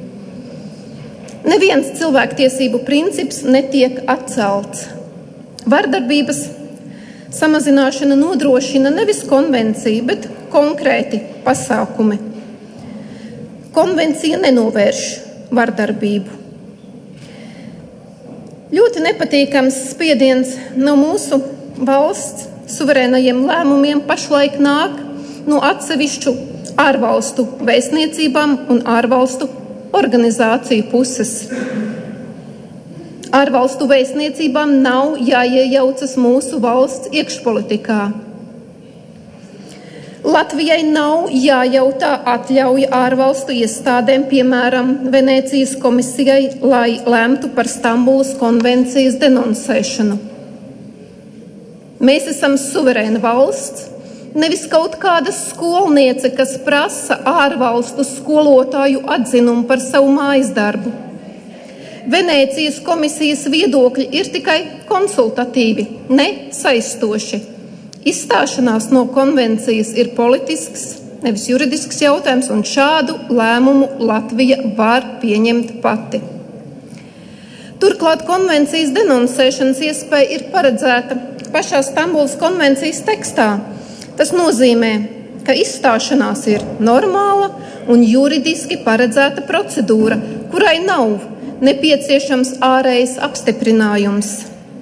Neviens cilvēktiesību princips netiek atcelts. Vardarbības samazināšana nodrošina nevis konvencija, bet konkrēti pasākumi. Konvencija nenovērš vardarbību. Ļoti nepatīkams spiediens no mūsu valsts suverēnajiem lēmumiem pašlaik nāk no atsevišķu ārvalstu vēstniecībām un ārvalstu organizāciju puses. Ārvalstu vēstniecībām nav jāiejaucas mūsu valsts iekšpolitikā. Latvijai nav jājautā atļauja ārvalstu iestādēm, piemēram, Venēcijas komisijai, lai lemtu par Stambulas konvencijas denonsēšanu. Mēs esam suverēna valsts, nevis kaut kāda skolniece, kas prasa ārvalstu skolotāju atzinumu par savu mājas darbu. Venēcijas komisijas viedokļi ir tikai konsultatīvi, ne saistoši. Izstāšanās no konvencijas ir politisks, nevis juridisks jautājums, un šādu lēmumu Latvija var pieņemt pati. Turklāt konvencijas denonsēšanas iespēja ir paredzēta pašā Stambulas konvencijas tekstā. Tas nozīmē, ka izstāšanās ir normāla un juridiski paredzēta procedūra, kurai nav nepieciešams ārējs apstiprinājums.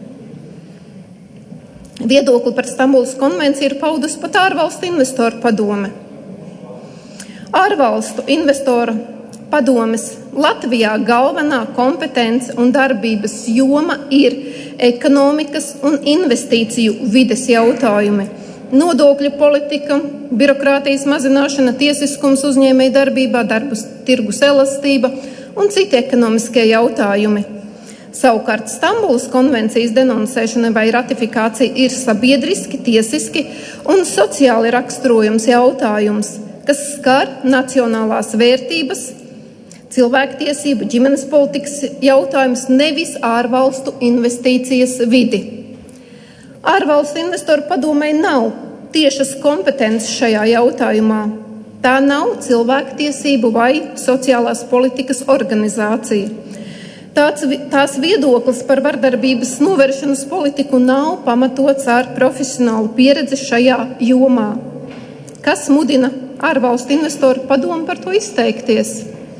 Viedokli par Stambulas konvenciju ir paudusi pat ārvalstu investoru padome. Ārvalstu investoru padomes Latvijā galvenā kompetence un darbības joma ir ekonomikas un investīciju vides jautājumi, nodokļu politika, birokrātijas mazināšana, tiesiskums uzņēmēju darbībā, tirgus elastība un citi ekonomiskie jautājumi. Savukārt Stambulas konvencijas denonsēšana vai ratifikācija ir sabiedriski, tiesiski un sociāli raksturojums jautājums, kas skar nacionālās vērtības, cilvēktiesību, ģimenes politikas jautājums, nevis ārvalstu investīcijas vidi. Ārvalstu investoru padomei nav tiešas kompetences šajā jautājumā. Tā nav cilvēktiesību vai sociālās politikas organizācija. Tās viedoklis par vardarbības novēršanas politiku nav pamatots ar profesionālu pieredzi šajā jomā. Kas mudina ārvalstu investoru padomu par to izteikties?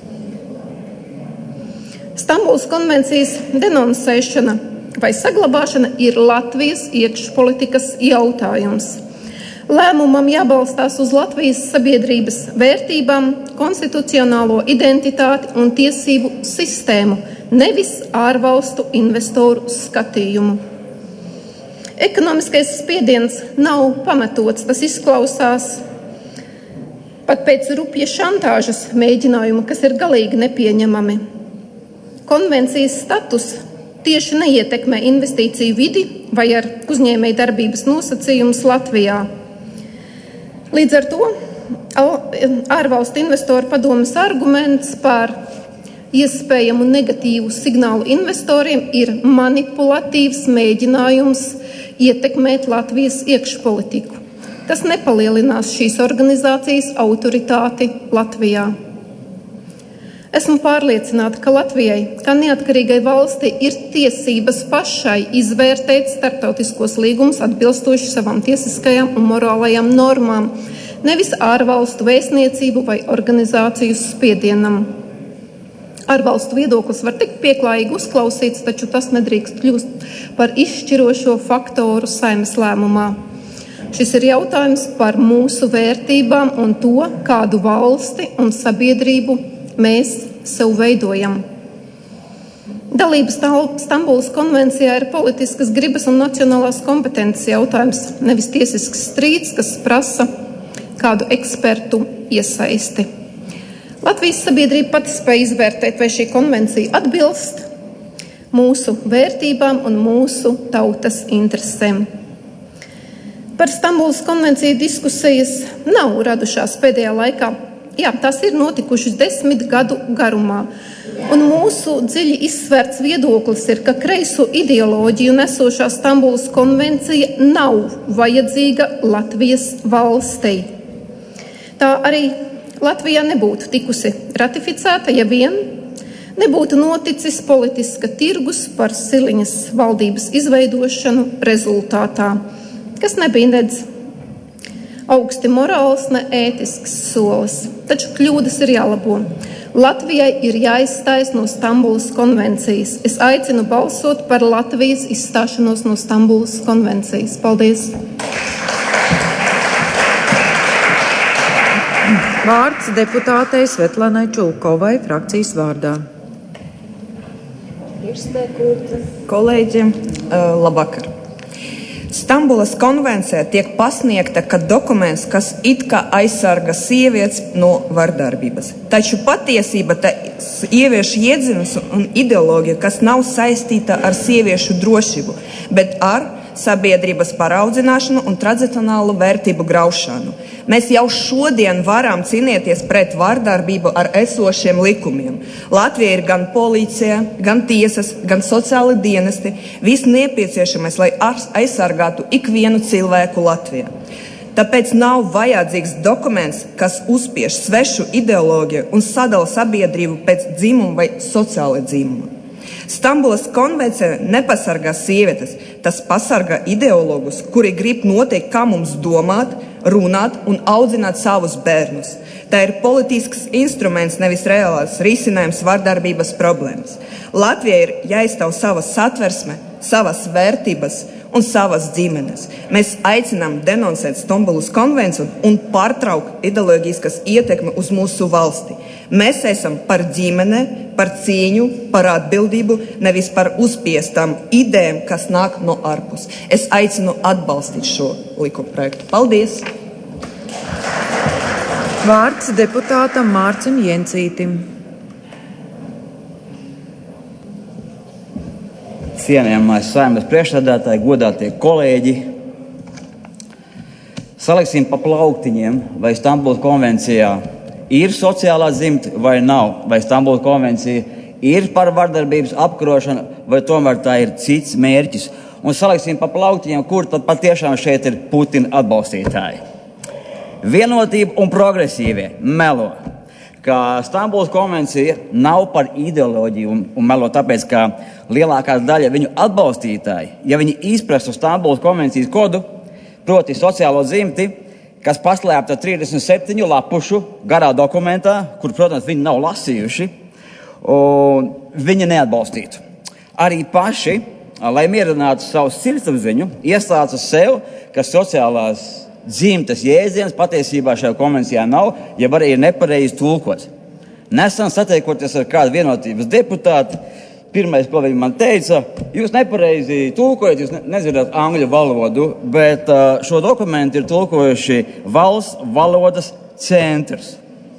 Stambulas konvencijas denonsēšana vai saglabāšana ir Latvijas iekšpolitikas jautājums. Lēmumam jābalstās uz Latvijas sabiedrības vērtībām, konstitucionālo identitāti un tiesību sistēmu, nevis ārvalstu investoru skatījumu. Ekonomiskais spiediens nav pamatots, tas izklausās pat pēc rupja šantāžas mēģinājuma, kas ir galīgi nepieņemami. Konvencijas status tieši neietekmē investīciju vidi vai ar uzņēmēju darbības nosacījumus Latvijā. Līdz ar to ārvalstu investoru padomes arguments par iespējamu negatīvu signālu investoriem ir manipulatīvs mēģinājums ietekmēt Latvijas iekšpolitiku. Tas nepalielinās šīs organizācijas autoritāti Latvijā. Esmu pārliecināta, ka Latvijai, kā neatkarīgai valstī, ir tiesības pašai izvērtēt starptautiskos līgumus atbilstoši savām tiesiskajām un morālajām normām, nevis ārvalstu vēstniecību vai organizāciju spiedienam. Ārvalstu viedoklis var tikt pieklājīgi uzklausīts, taču tas nedrīkst kļūst par izšķirošo faktoru Saeimas lēmumā. Šis ir jautājums par mūsu vērtībām un to, kādu valsti un sabiedrību mēs sev veidojam. Dalība Stambulas konvencijā ir politiskas gribas un nacionālās kompetences jautājums, nevis tiesisks strīds, kas prasa kādu ekspertu iesaisti. Latvijas sabiedrība pati spēj izvērtēt, vai šī konvencija atbilst mūsu vērtībām un mūsu tautas interesēm. Par Stambulas konvenciju diskusijas nav radušās pēdējā laikā. Jā, tās ir notikušas 10 gadu garumā. Un mūsu dziļi izsvērts viedoklis ir, ka kreiso ideoloģiju nesošā Stambulas konvencija nav vajadzīga Latvijas valstei. Tā arī Latvijā nebūtu tikusi ratificēta, ja vien nebūtu noticis politiska tirgus par Siliņas valdības izveidošanu rezultātā, kas nebija nedz augsti morāls, ne ētisks solis. Taču kļūdas ir jālabo. Latvijai ir jāizstājas no Stambulas konvencijas. Es aicinu balsot par Latvijas izstāšanos no Stambulas konvencijas. Paldies! Vārds deputātei Svetlanai Čulkovai frakcijas vārdā. Kolēģi, labvakar. Stambulas konvencijā tiek pasniegta, ka dokuments, kas it kā aizsarga sievietes no vardarbības. Taču patiesība tas ievieš iedzinus un ideoloģiju, kas nav saistīta ar sieviešu drošību, bet ar sabiedrības paraudzināšanu un tradicionālu vērtību graušanu. Mēs jau šodien varam cīnīties pret vardarbību ar esošiem likumiem. Latvija ir gan policija, gan tiesas, gan sociāli dienesti, viss nepieciešamais, lai aizsargātu ikvienu cilvēku Latvijā. Tāpēc nav vajadzīgs dokuments, kas uzspiež svešu ideoloģiju un sadala sabiedrību pēc dzimuma vai sociāla dzimuma. Stambulas konvencija nepasargā sievietes, tas pasargā ideologus, kuri grib noteikt, kā mums domāt, runāt un audzināt savus bērnus. Tā ir politisks instruments, nevis reālās risinājums vardarbības problēmas. Latvijai ir jāizstāv savas satversme, savas vērtības un savas ģimenes. Mēs aicinām denoncēt Stambulas konvenciju un pārtraukt ideoloģiskas ietekmi uz mūsu valsti. Mēs esam par ģimene, par cīņu, par atbildību, nevis par uzspiestām idejām, kas nāk no ārpus. Es aicinu atbalstīt šo likumprojektu. Paldies! Vārds deputātam Mārcim Jencītim. Cienījamais Saeimas priekšsēdētāji, godātie kolēģi, saliksim pa plauktiņiem, vai Stambulas konvencijā ir sociālā dzimta vai nav, vai Stambulas konvencija ir par vardarbības apkarošanu, vai tomēr tā ir cits mērķis. Un saliksim pa plauktiņiem, kur tad patiešām šeit ir Putina atbalstītāji. Vienotība un progresīvie melo, ka Stambulas konvencija nav par ideoloģiju un melo tāpēc, ka lielākā daļa viņu atbalstītāji, ja viņi izprastu Stambulas konvencijas kodu, proti sociālo dzimti, kas paslēpta 37 lapušu garā dokumentā, kur, protams, viņi nav lasījuši, un viņi neatbalstītu. Arī paši, lai mierinātu savu sirdsapziņu, iestāca sev, ka sociālās dzimtes jēdziens patiesībā šajā konvencijā nav, ja arī ir nepareizi tulkots. Nesen satiekoties ar kādu vienotības deputātu, pirmais, ko viņi man teica, jūs nepareizi tulkojat, jūs nezināt angļu valodu, bet šo dokumentu ir tulkojuši Valsts valodas centrs.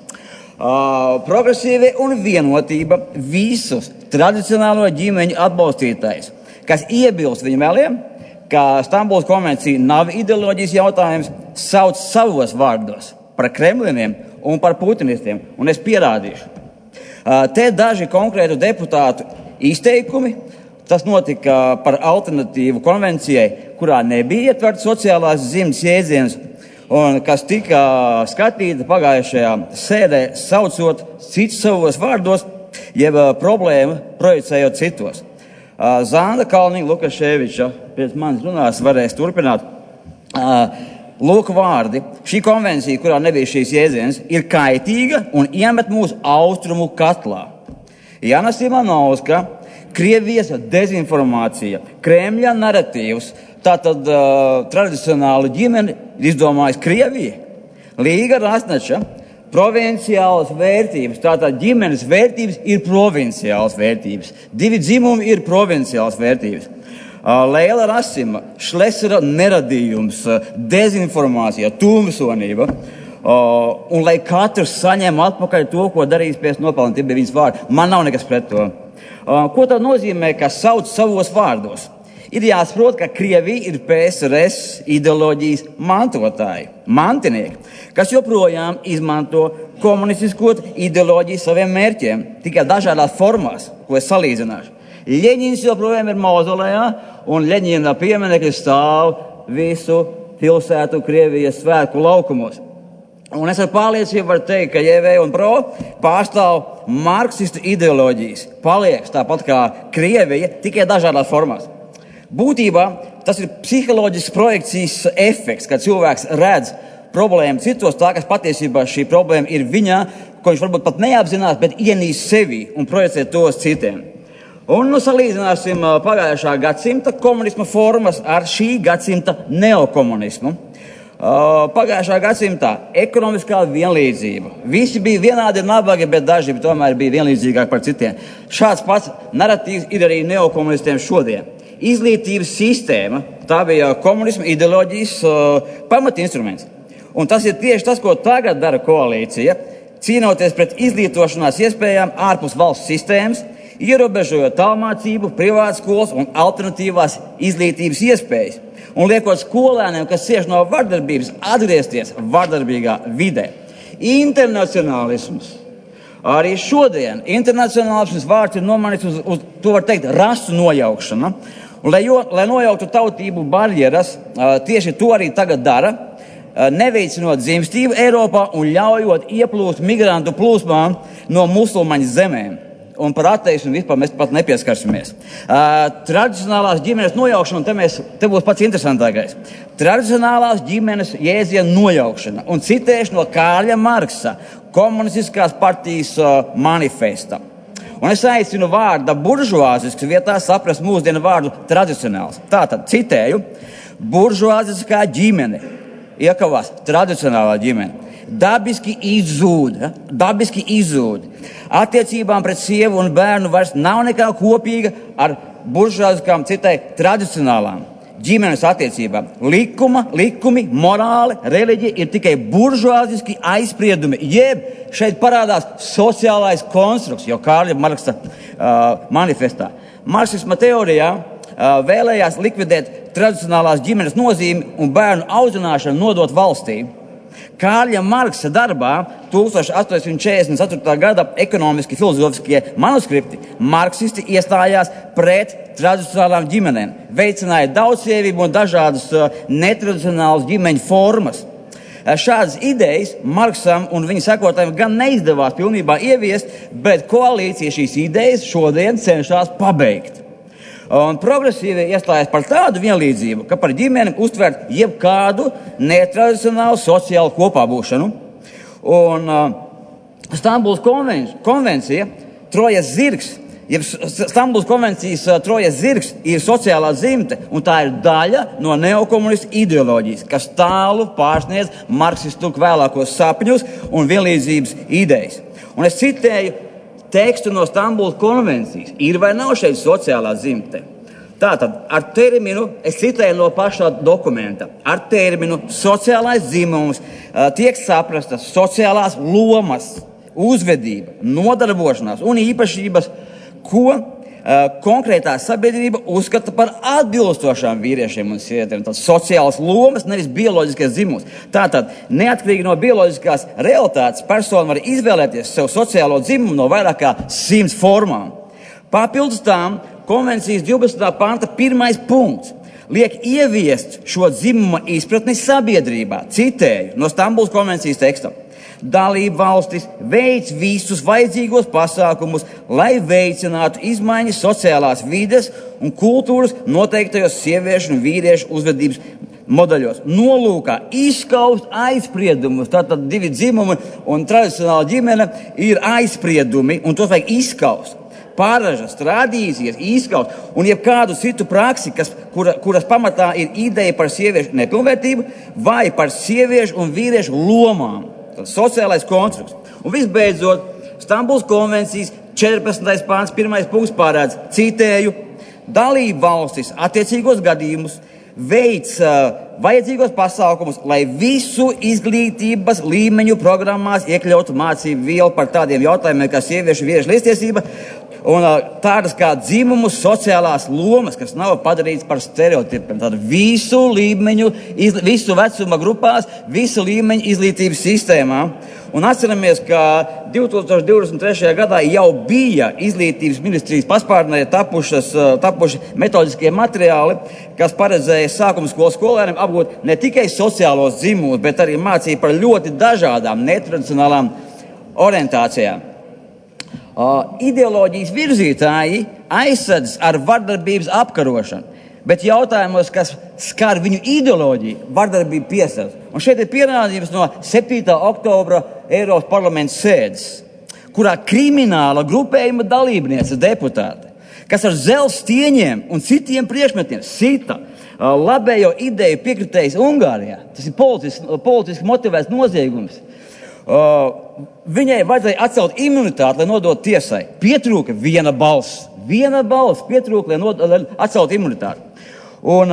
Progresīvie un vienotība visus tradicionālo ģimeņu atbalstītājus, kas iebilst viņu mēliem, ka Stambulas konvencija nav ideoloģijas jautājums, sauc savos vārdos par kremliniem un par putinistiem, un es pierādīšu. Te daži konkrētu deputātu izteikumi, tas notika par alternatīvu konvencijai, kurā nebija ietverts sociālās dzimtes jēdziens, un kas tika skatīta pagājušajā sēdē, saucot citus savos vārdos, jeb problēmu projicējot citos. Zanda Kalniņa Lukaševiča pēc manis runās varēs turpināt. Lūk vārdi. Šī konvencija, kurā nebija šīs jēdzienas, ir kaitīga un iemet mūsu austrumu katlā. Jana Simonovska, Krievijas dezinformācija, Kremļa naratīvs, tātad tradicionāli ģimeni izdomājas Krievija. Līga Rasnača, provinciālas vērtības, tātad ģimenes vērtības ir provinciālas vērtības. Divi dzimumi ir provinciālas vērtības. Leila Rasima, Šlesera neradījums, dezinformācija, tumsonība. Un lai katrs saņem atpakaļ to, ko darīs pēc nopelna, tie bija viņas vārdi. Man nav nekas pret to. Ko tad nozīmē, ka sauc savos vārdos? Ir jāsaprot, ka Krievija ir PSRS ideoloģijas mantinieki, kas joprojām izmanto komunistisko ideoloģiju saviem mērķiem, tikai dažādās formās, ko es salīdzināšu. Ļeņins joprojām ir mauzolejā, un Ļeņina pieminekļi stāv visu pilsētu Krievijas svētku laukumos. Un es ar pārliecību varu teikt, ka JV un PRO pārstāv marksistu ideoloģijas, paliek tāpat kā Krievija, tikai dažādās formās. Būtībā tas ir psiholoģisks projekcijas efekts, kad cilvēks redz problēmu citos, tā kas patiesībā šī problēma ir viņā, ko viņš varbūt pat neapzinās, bet ienīst sevi un projicē tos citiem. Un salīdzināsim pagājušā gadsimta komunisma formas ar šī gadsimta neokomunismu. Pagājušā gadsimtā ekonomiskā vienlīdzība. Visi bija vienādi nabagi, bet daži tomēr bija vienlīdzīgāki par citiem. Šāds pats naratīvs ir arī neokomunistiem šodien. Izglītības sistēma, tā bija komunisma ideoloģijas pamatinstruments. Un tas ir tieši tas, ko tagad dara koalīcija, cīnoties pret izglītošanās iespējām ārpus valsts sistēmas, ierobežojot tālmācību, privātskolas un alternatīvās izglītības iespējas, un liekot skolēniem, kas cieš no vardarbības, atgriezties vardarbīgā vidē. Internacionālisms. Arī šodien internacionālisms vārds ir nomainīts uz to var teikt, rasu nojaukšana. Un, lai nojauktu tautību barjeras, tieši to arī tagad dara, neveicinot dzimstību Eiropā un ļaujot ieplūst migrantu plūsmām no musulmaņu zemēm. Un par ateismu vispār mēs pat nepieskarsimies. Tradicionālās ģimenes nojaukšana, un te būs pats interesantākais. Tradicionālās ģimenes jēdziena nojaukšana. Un citēšu no Kārļa Marksa, komunistiskās partijas manifesta. Un es aicinu vārda buržuāzisks vietā saprast mūsdienu vārdu tradicionāls. Tātad, citēju, buržuāziskā ģimene, iekavās tradicionālā ģimene. Dabiski izzūd. Attiecībām pret sievu un bērnu vairs nav nekā kopīga ar buržuāziskām citai tradicionālām ģimenes attiecībām. Likumi, morāli, reliģija ir tikai buržuāziski aizspriedumi, jeb šeit parādās sociālais konstrukts, jo Kārļa Marksa manifestā. Marksisma teorijā vēlējās likvidēt tradicionālās ģimenes nozīmi un bērnu audzināšanu nodot valstī. Kārļa Marksa darbā 1844. Gada ekonomiski filozofiskie manuskripti marksisti iestājās pret tradicionālām ģimenēm, veicināja daudzsievību un dažādas netradicionālas ģimeņu formas. Šādas idejas Marksam un viņa sekotājiem gan neizdevās pilnībā ieviest, bet koalīcija šīs idejas šodien cenšas pabeigt. Un progresīvi iestājas par tādu vienlīdzību, ka par ģimeni uztvērt jebkādu netradicionālu sociālu kopābūšanu. Un Stambulas konvencija, Trojas zirgs, jeb Stambulas konvencijas Trojas zirgs ir sociālā dzimte, un tā ir daļa no neokomunistu ideoloģijas, kas tālu pārsniedz marksistu vēlākos sapņus un vienlīdzības idejas. Un es citēju tekstu no Stambulas konvencijas. Ir vai nav šeit sociālā dzimte? Tātad, ar terminu, es citēju no pašā dokumenta, ar terminu sociālais dzimums tiek saprastas sociālās lomas, uzvedība, nodarbošanās un īpašības, ko konkrētā sabiedrība uzskata par atbilstošām vīriešiem un sievietēm. Tātad sociālas lomas, nevis bioloģiskais dzimums. Tātad, neatkarīgi no bioloģiskās realitātes, persona var izvēlēties sev sociālo dzimumu no vairāk kā 100 formām. Papildus tām, konvencijas 12. panta 1. punkts liek ieviest šo dzimuma izpratni sabiedrībā. Citēju no Stambulas konvencijas teksta. Dalību valstis veic visus vajadzīgos pasākumus, lai veicinātu izmaiņas sociālās vides un kultūras noteiktajos sieviešu un vīriešu uzvedības modeļos. Nolūkā izskaust aizspriedumus, tātad divi dzimumi un tradicionāla ģimene ir aizspriedumi, un tos vajag izskaust. Pārražas, tradīcijas, izskaust un jebkādu citu praksi, kuras pamatā ir ideja par sieviešu nepilnvērtību vai par sieviešu un vīriešu lomām. Sociālais konstrukts. Un visbeidzot, Stambulas konvencijas 14. pāns 1. punkts pārēdz, citēju, dalību valstis attiecīgos gadījumus veic vajadzīgos pasākumus, lai visu izglītības līmeņu programmās iekļautu mācību vielu par tādiem jautājumiem kā sieviešu vīriešu līdztiesība Un tādas kā dzimumu sociālās lomas, kas nav padarītas par stereotipiem. Tad visu līmeņu, visu vecuma grupās, visu līmeņu izglītības sistēmā. Un atceramies, ka 2023. gadā jau bija izglītības ministrijas paspārnē tapuši metodiskie materiāli, kas paredzēja sākuma skolas skolēniem apgūt ne tikai sociālos dzimumus, bet arī mācīja par ļoti dažādām netradicionālām orientācijām. Ideoloģijas virzītāji aizsardzas ar vardarbības apkarošanu, bet jautājumos, kas skar viņu ideoloģiju, vardarbība piesardz. Un šeit ir pierādījums no 7. oktobra Eiropas parlamenta sēdes, kurā krimināla grupējuma dalībniece deputāte, kas ar zelta stieņiem un citiem priekšmetiem sita labējo ideju piekritējis Ungārijā. Tas ir politiski motivēts noziegums. Viņai vajadzēja atcelt imunitāti, lai nodotu tiesai. Pietrūka viena balss pietrūka, lai atcelt imunitāti. Un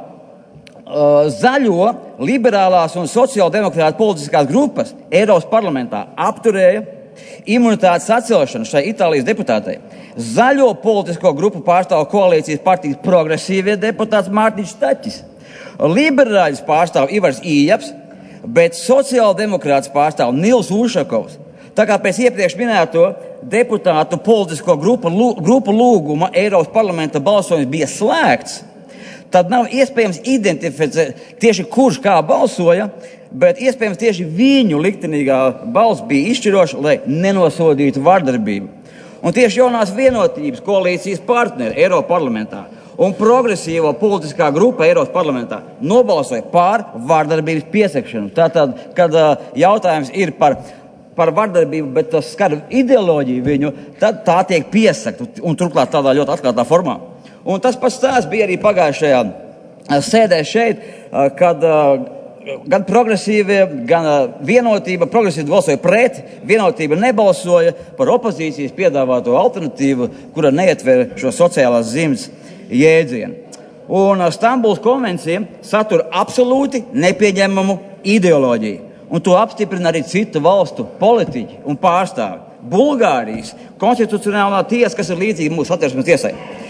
zaļo, liberālās un sociāldemokrātu politiskās grupas Eiropas parlamentā apturēja imunitātes atcelšanu šai Itālijas deputātei. Zaļo politisko grupu pārstāv koalīcijas partijas progresīvie deputāts Mārtiņš Taķis. Liberāļus pārstāv Ivars Ījaps, bet sociāldemokrāts pārstāv Nils Ušakovs. Tā kā pēc iepriekš minēto deputātu politisko grupu lūguma Eiropas parlamenta balsojums bija slēgts, tad nav iespējams identificēt tieši kurš kā balsoja, bet iespējams tieši viņu liktenīgā balss bija izšķiroša, lai nenosodītu vardarbību. Un tieši jaunās vienotības koalīcijas partneri Eiropas parlamentā un progresīvo politiskā grupa Eiropas parlamentā nobalsoja pār vardarbības piesakšanu. Tātad, kad jautājums ir par vardarbību, bet tas skar ideoloģiju viņu, tad tā tiek piesakta, un turklāt tādā ļoti atklātā formā. Un tas pats stāsts bija arī pagājušajā sēdē šeit, kad gan progresīvie, gan vienotība, progresīvi balsoja pret, vienotība nebalsoja par opozīcijas piedāvāto alternatīvu, kura neietver šo sociālās zīmes jēdzienu. Un Stambulas konvencija satura absolūti nepieņemamu ideoloģiju. Un to apstiprina arī citu valstu politiķi un pārstāvi. Bulgārijas konstitucionālā tiesa, kas ir līdzīga mūsu Satversmes tiesai.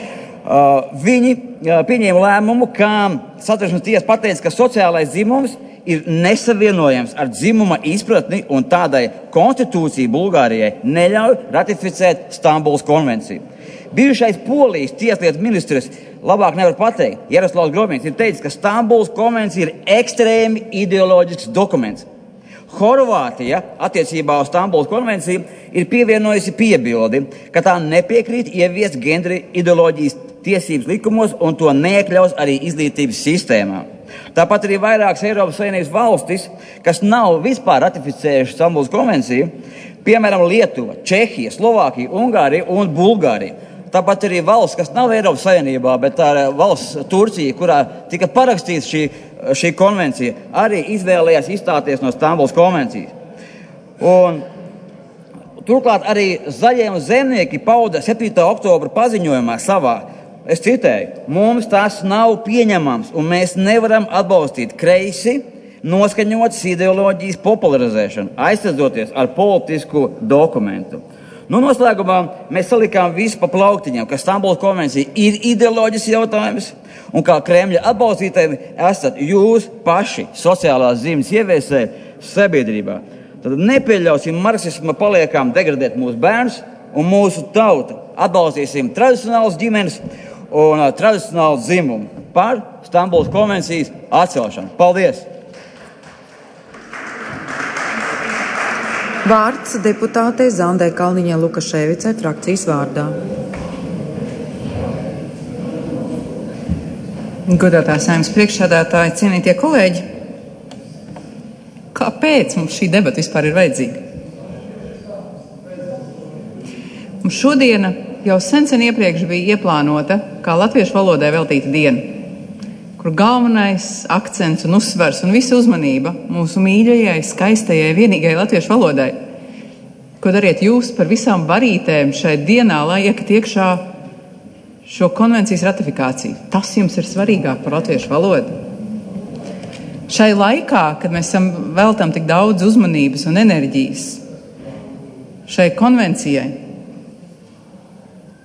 Viņi pieņēma lēmumu, ka Satversmes tiesa pateica, ka sociālais dzimums ir nesavienojams ar dzimuma izpratni, un tādai konstitūcija Bulgārijai neļauj ratificēt Stambulas konvenciju. Bijušais Polijas tieslietu ministrs, labāk nevar pateikt, Jaroslavs Grobins, ir teicis, ka Stambulas konvencija ir ekstrēmi ideoloģisks dokuments. Horvātija attiecībā uz Stambulas konvenciju ir pievienojusi piebildi, ka tā nepiekrīt ieviest gendra ideoloģijas tiesības likumos un to neiekļaus arī izglītības sistēmā. Tāpat arī vairākas Eiropas Savienības valstis, kas nav vispār ratificējušas Stambulas konvenciju, piemēram Lietuva, Čehija, Slovākija, Ungārija un Bulgārija. Tāpat arī valsts, kas nav Eiropas Savienībā, bet tā ir valsts Turcija, kurā tika parakstīts šī konvencija, arī izvēlējās izstāties no Stambulas konvencijas. Un turklāt arī zaļie un zemnieki pauda 7. oktobra paziņojumā savā. Es citēju, mums tas nav pieņemams, un mēs nevaram atbalstīt kreisi noskaņotas ideoloģijas popularizēšanu, aizsardzoties ar politisku dokumentu. Noslēgumā mēs salikām visu pa plauktiņiem, ka Stambulas konvencija ir ideoloģisks jautājums, un kā Kremļa atbalstītāji esat jūs paši sociālās zīmes ieviesēji sabiedrībā. Tad nepieļausim marksisma paliekām degradēt mūsu bērnus un mūsu tautu. Atbalstīsim tradicionālas ģimenes un tradicionālu dzimumu par Stambulas konvencijas atcelšanu. Paldies! Vārds deputātei Zandai Kalniņai Lukaševicai frakcijas vārdā. Godātā Saeimas priekšsēdētāji, cienītie kolēģi, kāpēc mums šī debata vispār ir vajadzīga? Mums šodiena jau sen iepriekš bija ieplānota kā latviešu valodai veltīta diena, kur galvenais akcents un uzsvars un visa uzmanība mūsu mīļajai, skaistajai, vienīgai latviešu valodai. Ko dariet jūs par visām varītēm šai dienā, lai iekat iekšā šo konvencijas ratifikāciju? Tas jums ir svarīgāk par latviešu valodu. Šai laikā, kad mēs veltam tik daudz uzmanības un enerģijas šai konvencijai,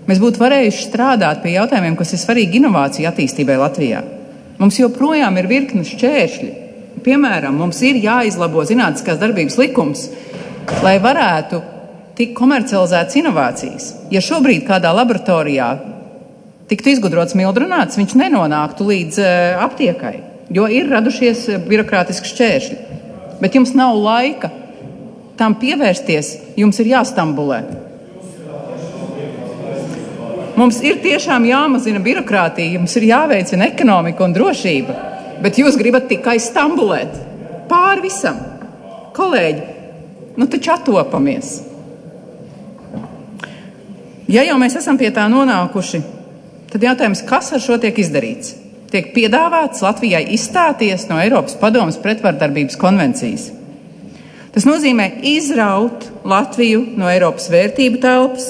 Mēs būtu varējuši strādāt pie jautājumiem, kas ir svarīgi inovāciju attīstībai Latvijā. Mums joprojām ir virkne šķēršļi. Piemēram, mums ir jāizlabo zinātniskās darbības likums, lai varētu tik komercializētas inovācijas. Ja šobrīd kādā laboratorijā tiktu izgudrots mildrunāts, viņš nenonāktu līdz aptiekai, jo ir radušies birokrātiski šķēršļi. Bet jums nav laika tam pievērsties, jums ir jāstambulē. Mums ir tiešām jāmazina birokrātija, jums ir jāveicina ekonomika un drošība, bet jūs gribat tikai stambulēt. Pāri visam. Kolēģi, taču attopamies. Ja jau mēs esam pie tā nonākuši, tad jautājums, kas ar šo tiek izdarīts? Tiek piedāvāts Latvijai izstāties no Eiropas padomes pretvardarbības konvencijas. Tas nozīmē izraut Latviju no Eiropas vērtību telpas,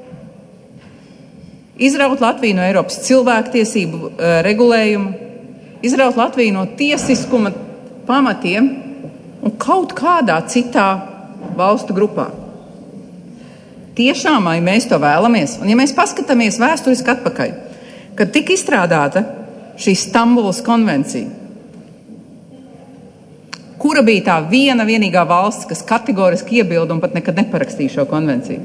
izraut Latviju no Eiropas cilvēktiesību regulējuma, izraut Latviju no tiesiskuma pamatiem un kaut kādā citā valstu grupā. Tiešām, vai mēs to vēlamies? Un ja mēs paskatāmies vēsturiski atpakaļ, kad tika izstrādāta šī Stambulas konvencija, kura bija tā vienīgā valsts, kas kategoriski iebilda un pat nekad neparakstīja šo konvenciju?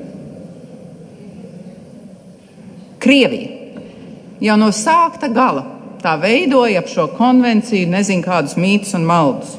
Krievija. Jau no sākta gala tā veidoja ap šo konvenciju nezinu kādus mītus un maldus.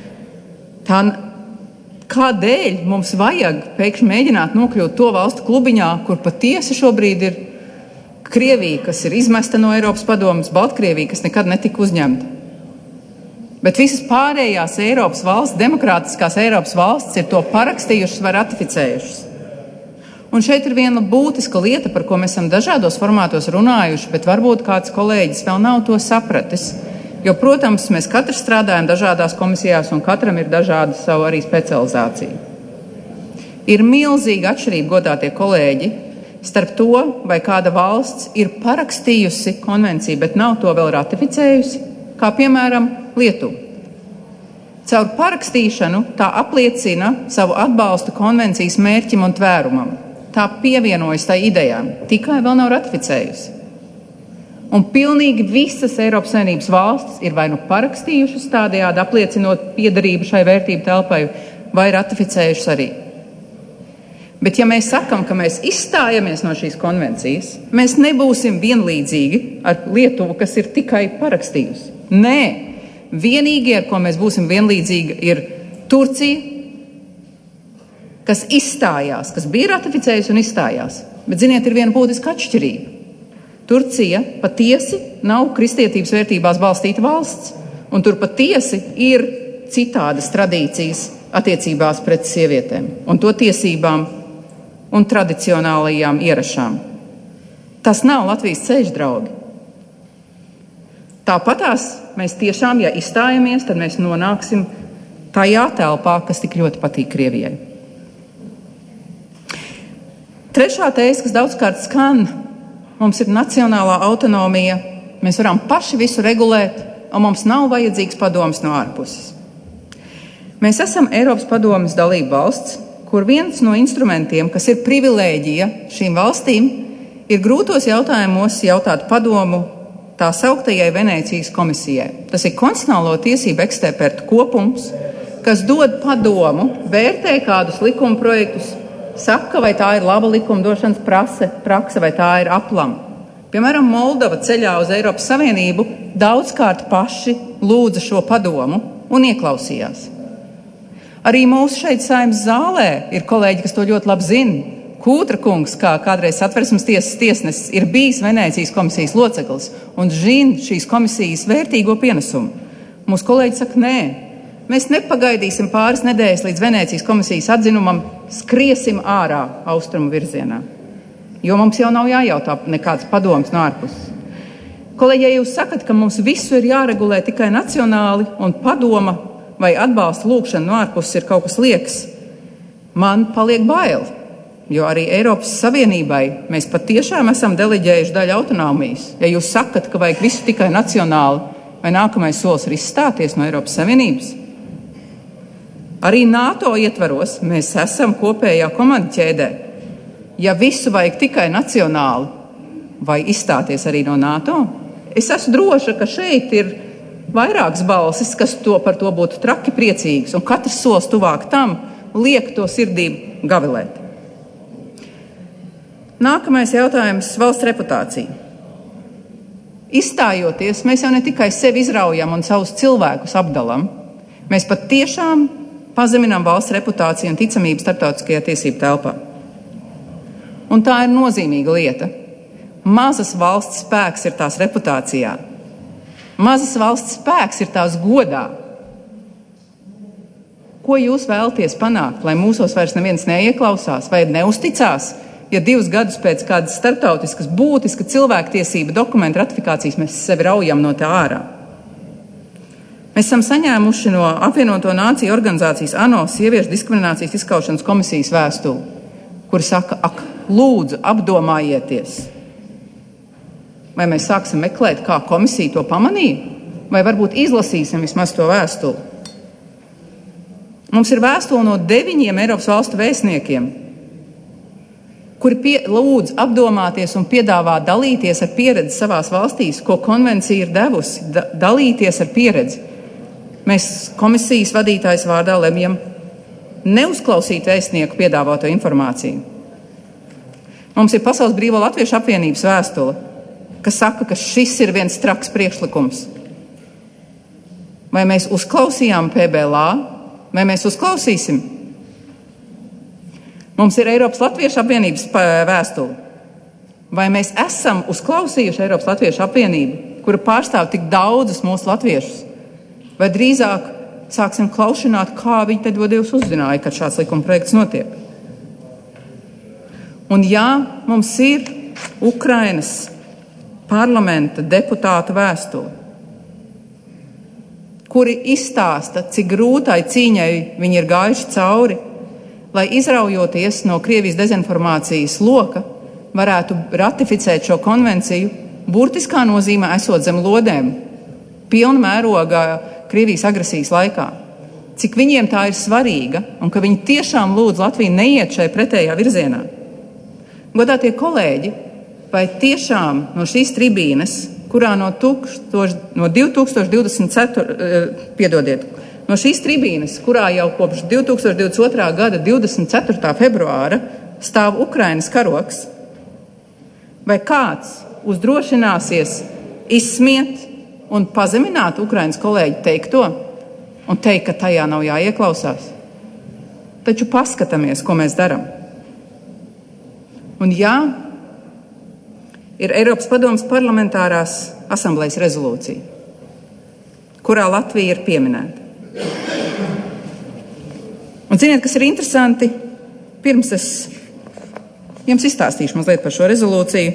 Kādēļ mums vajag pēkšņi mēģināt nokļūt to valstu klubiņā, kur patiesi šobrīd ir Krievija, kas ir izmesta no Eiropas padomes, Baltkrievija, kas nekad netika uzņemta. Bet visas pārējās Eiropas valsts, demokrātiskās Eiropas valsts ir to parakstījušas vai ratificējušas. Un šeit ir viena būtiska lieta, par ko mēs esam dažādos formātos runājuši, bet varbūt kāds kolēģis vēl nav to sapratis. Jo, protams, mēs katrs strādājam dažādās komisijās un katram ir dažāda savu arī specializācija. Ir milzīga atšķirība, godātie kolēģi, starp to, vai kāda valsts ir parakstījusi konvenciju, bet nav to vēl ratificējusi, kā piemēram Lietuva. Caur parakstīšanu tā apliecina savu atbalstu konvencijas mērķim un tvērumam. Tā pievienojas tai idejām, tikai vēl nav ratificējusi. Un pilnīgi visas Eiropas Savienības valstis ir vai nu parakstījušas tādējādi apliecinot piederību šai vērtību telpai, vai ratificējušas arī. Bet ja mēs sakam, ka mēs izstājamies no šīs konvencijas, mēs nebūsim vienlīdzīgi ar Lietuvu, kas ir tikai parakstījusi. Nē, vienīgie, ar ko mēs būsim vienlīdzīgi, ir Turcija, kas izstājās, kas bija ratificējusi un izstājās. Bet, ziniet, ir viena būtiska atšķirība. Turcija patiesi nav kristietības vērtībās balstīta valsts, un tur patiesi ir citādas tradīcijas attiecībās pret sievietēm un to tiesībām un tradicionālajām ierašām. Tas nav Latvijas ceļš, draugi. Tāpatās mēs tiešām, ja izstājamies, tad mēs nonāksim tajā telpā, kas tik ļoti patīk Krievijai. Trešā tēze, kas daudzkārt skan, mums ir nacionālā autonomija, mēs varam paši visu regulēt, un mums nav vajadzīgs padoms no ārpuses. Mēs esam Eiropas padomes dalība valsts, kur viens no instrumentiem, kas ir privilēģija šīm valstīm, ir grūtos jautājumos jautāt padomu tā sauktajai Venēcijas komisijai. Tas ir konstitucionālo tiesību ekspertu kopums, kas dod padomu, vērtē kādus likuma projektus, saka, vai tā ir laba likumdošanas prakse, vai tā ir aplama. Piemēram, Moldova ceļā uz Eiropas Savienību daudzkārt paši lūdza šo padomu un ieklausījās. Arī mūsu šeit Saeimas zālē ir kolēģi, kas to ļoti labi zina. Kūtra kungs, kā kādreiz Satversmes tiesas tiesnesis, ir bijis Venēcijas komisijas loceklis un zina šīs komisijas vērtīgo pienesumu. Mūsu kolēģi saka, nē. Mēs nepagaidīsim pāris nedēļas līdz Venēcijas komisijas atzinumam, skriesim ārā austrumu virzienā. Jo mums jau nav jājautā nekāds padoms no ārpuses. Kolēģi, ja jūs sakat, ka mums visu ir jāregulē tikai nacionāli un padoma vai atbalsta lūgšana no ārpuses ir kaut kas liekas, man paliek bail. Jo arī Eiropas Savienībai mēs patiešām esam deleģējuši daļu autonomijas. Ja jūs sakat, ka vajag visu tikai nacionāli, vai nākamais solis ir izstāties no Eiropas Savienības? Arī NATO ietvaros mēs esam kopējā komandu ķēdē. Ja visu vajag tikai nacionāli, vai izstāties arī no NATO? Es esmu droša, ka šeit ir vairākas balsis, kas par to būtu traki priecīgas, un katrs solis tuvāk tam liek to sirdīm gavilēt. Nākamais jautājums - valsts reputācija. Izstājoties, mēs jau ne tikai sevi izraujam un savus cilvēkus apdalam, mēs pat tiešām pazeminām valsts reputāciju un ticamību starptautiskajā tiesību telpā. Un tā ir nozīmīga lieta. Mazas valsts spēks ir tās reputācijā. Mazas valsts spēks ir tās godā. Ko jūs vēlaties panākt, lai mūsos vairs neviens neieklausās vai neusticās, ja 2 gadus pēc kādas starptautiskas būtiska cilvēktiesība dokumenta ratifikācijas mēs sevi raujam no tā ārā? Mēs esam saņēmuši no Apvienoto Nāciju organizācijas ANO sieviešu diskriminācijas izskaušanas komisijas vēstuli, kur saka, lūdzu, apdomājieties. Vai mēs sāksim meklēt, kā komisija to pamanīja? Vai varbūt izlasīsim vismaz to vēstuli? Mums ir vēstule no 9 Eiropas valstu vēstniekiem, kuri lūdz apdomāties un piedāvā dalīties ar pieredzi savās valstīs, ko konvencija ir devusi, dalīties ar pieredzi. Mēs komisijas vadītājas vārdā lemjam neuzklausīt vēstnieku piedāvāto informāciju. Mums ir Pasaules Brīvo Latviešu apvienības vēstule, kas saka, ka šis ir viens traks priekšlikums. Vai mēs uzklausījām PBLA, vai mēs uzklausīsim? Mums ir Eiropas Latviešu apvienības vēstule. Vai mēs esam uzklausījuši Eiropas Latviešu apvienību, kura pārstāv tik daudzus mūsu latviešus? Vai drīzāk sāksim klaušināt, kā viņi tad Dievs uzzināja, kad šāds likuma projekts notiek? Un jā, mums ir Ukrainas parlamenta deputātu vēstuli, kuri izstāsta, cik grūtai cīņai viņi ir gājuši cauri, lai izraujoties no Krievijas dezinformācijas loka, varētu ratificēt šo konvenciju, burtiskā nozīmē esot zem lodēm, pilna mēroga Krievijas agresijas laikā. Cik viņiem tā ir svarīga un ka viņi tiešām lūdz Latviju neiet šai pretējā virzienā. Godātie kolēģi, vai tiešām no šīs tribīnes, kurā no šīs tribīnes, kurā jau kopš 2022. gada 24. februāra stāv Ukrainas karoks, vai kāds uzdrošināsies izsmiet un pazemināt Ukrainas kolēģi teikto un teikt, ka tajā nav jāieklausās? Taču paskatāmies, ko mēs darām. Un jā, ir Eiropas padomes parlamentārās asamblejas rezolūcija, kurā Latvija ir pieminēta. Un ziniet, kas ir interesanti? Pirms es jums izstāstīšu mazliet par šo rezolūciju.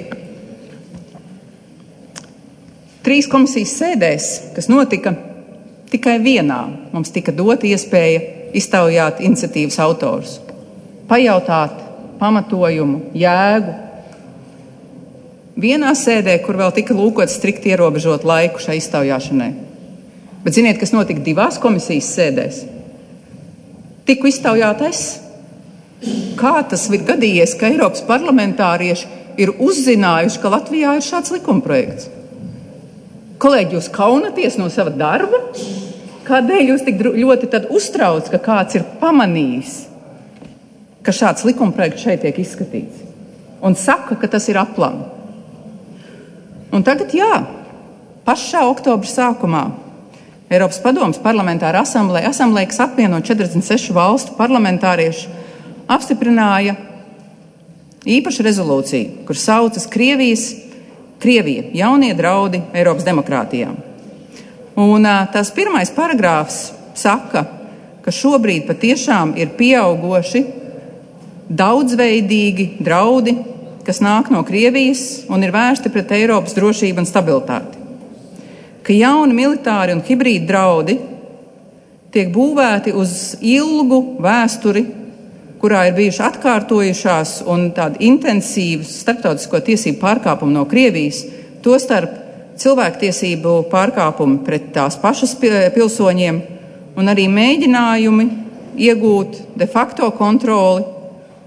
3 komisijas sēdēs, kas notika, tikai vienā mums tika dota iespēja iztaujāt iniciatīvas autorus, pajautāt pamatojumu, jēgu. Vienā sēdē, kur vēl tika lūkots strikt ierobežot laiku šai iztaujāšanai. Bet ziniet, kas notika 2 komisijas sēdēs? Tiku iztaujāt es. Kā tas ir gadījies, ka Eiropas parlamentārieši ir uzzinājuši, ka Latvijā ir šāds likumprojekts? Kolēģi, jūs kaunaties no sava darba? Kādēļ jūs tik ļoti tad uztrauc, ka kāds ir pamanījis, ka šāds likumprojekts šeit tiek izskatīts? Un saka, ka tas ir aplami. Un tagad jā, pašā oktobra sākumā Eiropas padomes parlamentāra asambleja, kas apvieno 46 valstu parlamentāriešu, apstiprināja īpašu rezolūciju, kur saucas Krievija - jaunie draudi Eiropas demokrātijām. Un tās pirmais paragrāfs saka, ka šobrīd patiešām ir pieaugoši daudzveidīgi draudi, kas nāk no Krievijas un ir vērsti pret Eiropas drošību un stabilitāti. Ka jauni militāri un hibrīdi draudi tiek būvēti uz ilgu vēsturi, kurā ir bijuši atkārtojušās un tādi intensīvas starptautisko tiesību pārkāpumi no Krievijas, tostarp cilvēktiesību pārkāpumi pret tās pašas pilsoņiem un arī mēģinājumi iegūt de facto kontroli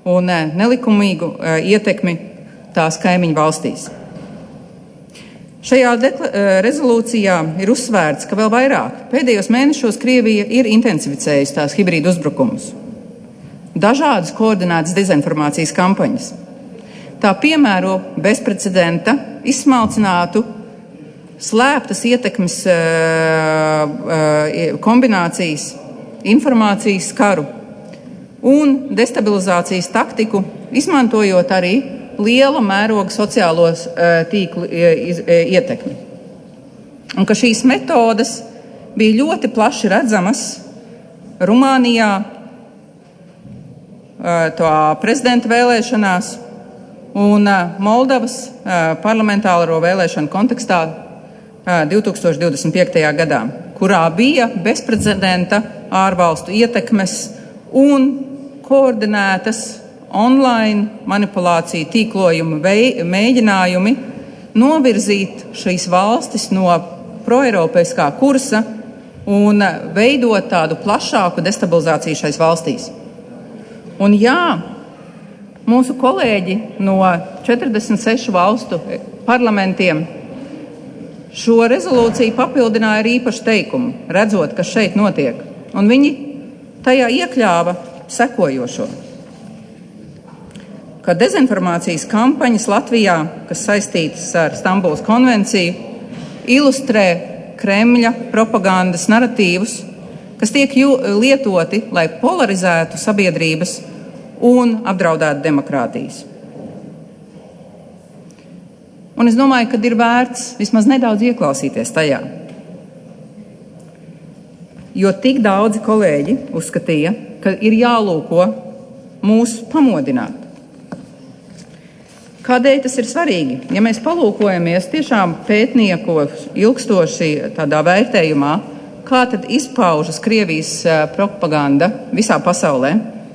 un nelikumīgu ietekmi tās kaimiņu valstīs. Šajā rezolūcijā ir uzsvērts, ka vēl vairāk pēdējos mēnešos Krievija ir intensificējusi tās hibrīdu uzbrukumus, dažādas koordinētas dezinformācijas kampaņas. Tā piemēro bezprecedenta izsmalcinātu slēptas ietekmes kombinācijas, informācijas karu un destabilizācijas taktiku, izmantojot arī liela mēroga sociālos tīklu ietekmi. Un ka šīs metodas bija ļoti plaši redzamas Rumānijā, tā prezidenta vēlēšanās un Moldavas parlamentāro vēlēšanu kontekstā 2025. gadā, kurā bija bezprecedenta ārvalstu ietekmes un koordinētas online manipulāciju tīklojumu mēģinājumi novirzīt šīs valstis no proeiropeiskā kursa un veidot tādu plašāku destabilizāciju šais valstīs. Un jā, mūsu kolēģi no 46 valstu parlamentiem šo rezolūciju papildināja ar īpašu teikumu, redzot, kas šeit notiek. Un viņi tajā iekļāva sekojošo, ka dezinformācijas kampaņas Latvijā, kas saistītas ar Stambulas konvenciju, ilustrē Kremļa propagandas naratīvus, kas tiek lietoti, lai polarizētu sabiedrības un apdraudētu demokrātijas. Un es domāju, ka ir vērts vismaz nedaudz ieklausīties tajā. Jo tik daudzi kolēģi uzskatīja, ka ir jālūko mūs pamodināt. Kādēļ tas ir svarīgi? Ja mēs palūkojamies tiešām pētnieku ilgstoši tādā vērtējumā, kā tad izpaužas Krievijas propaganda visā pasaulē,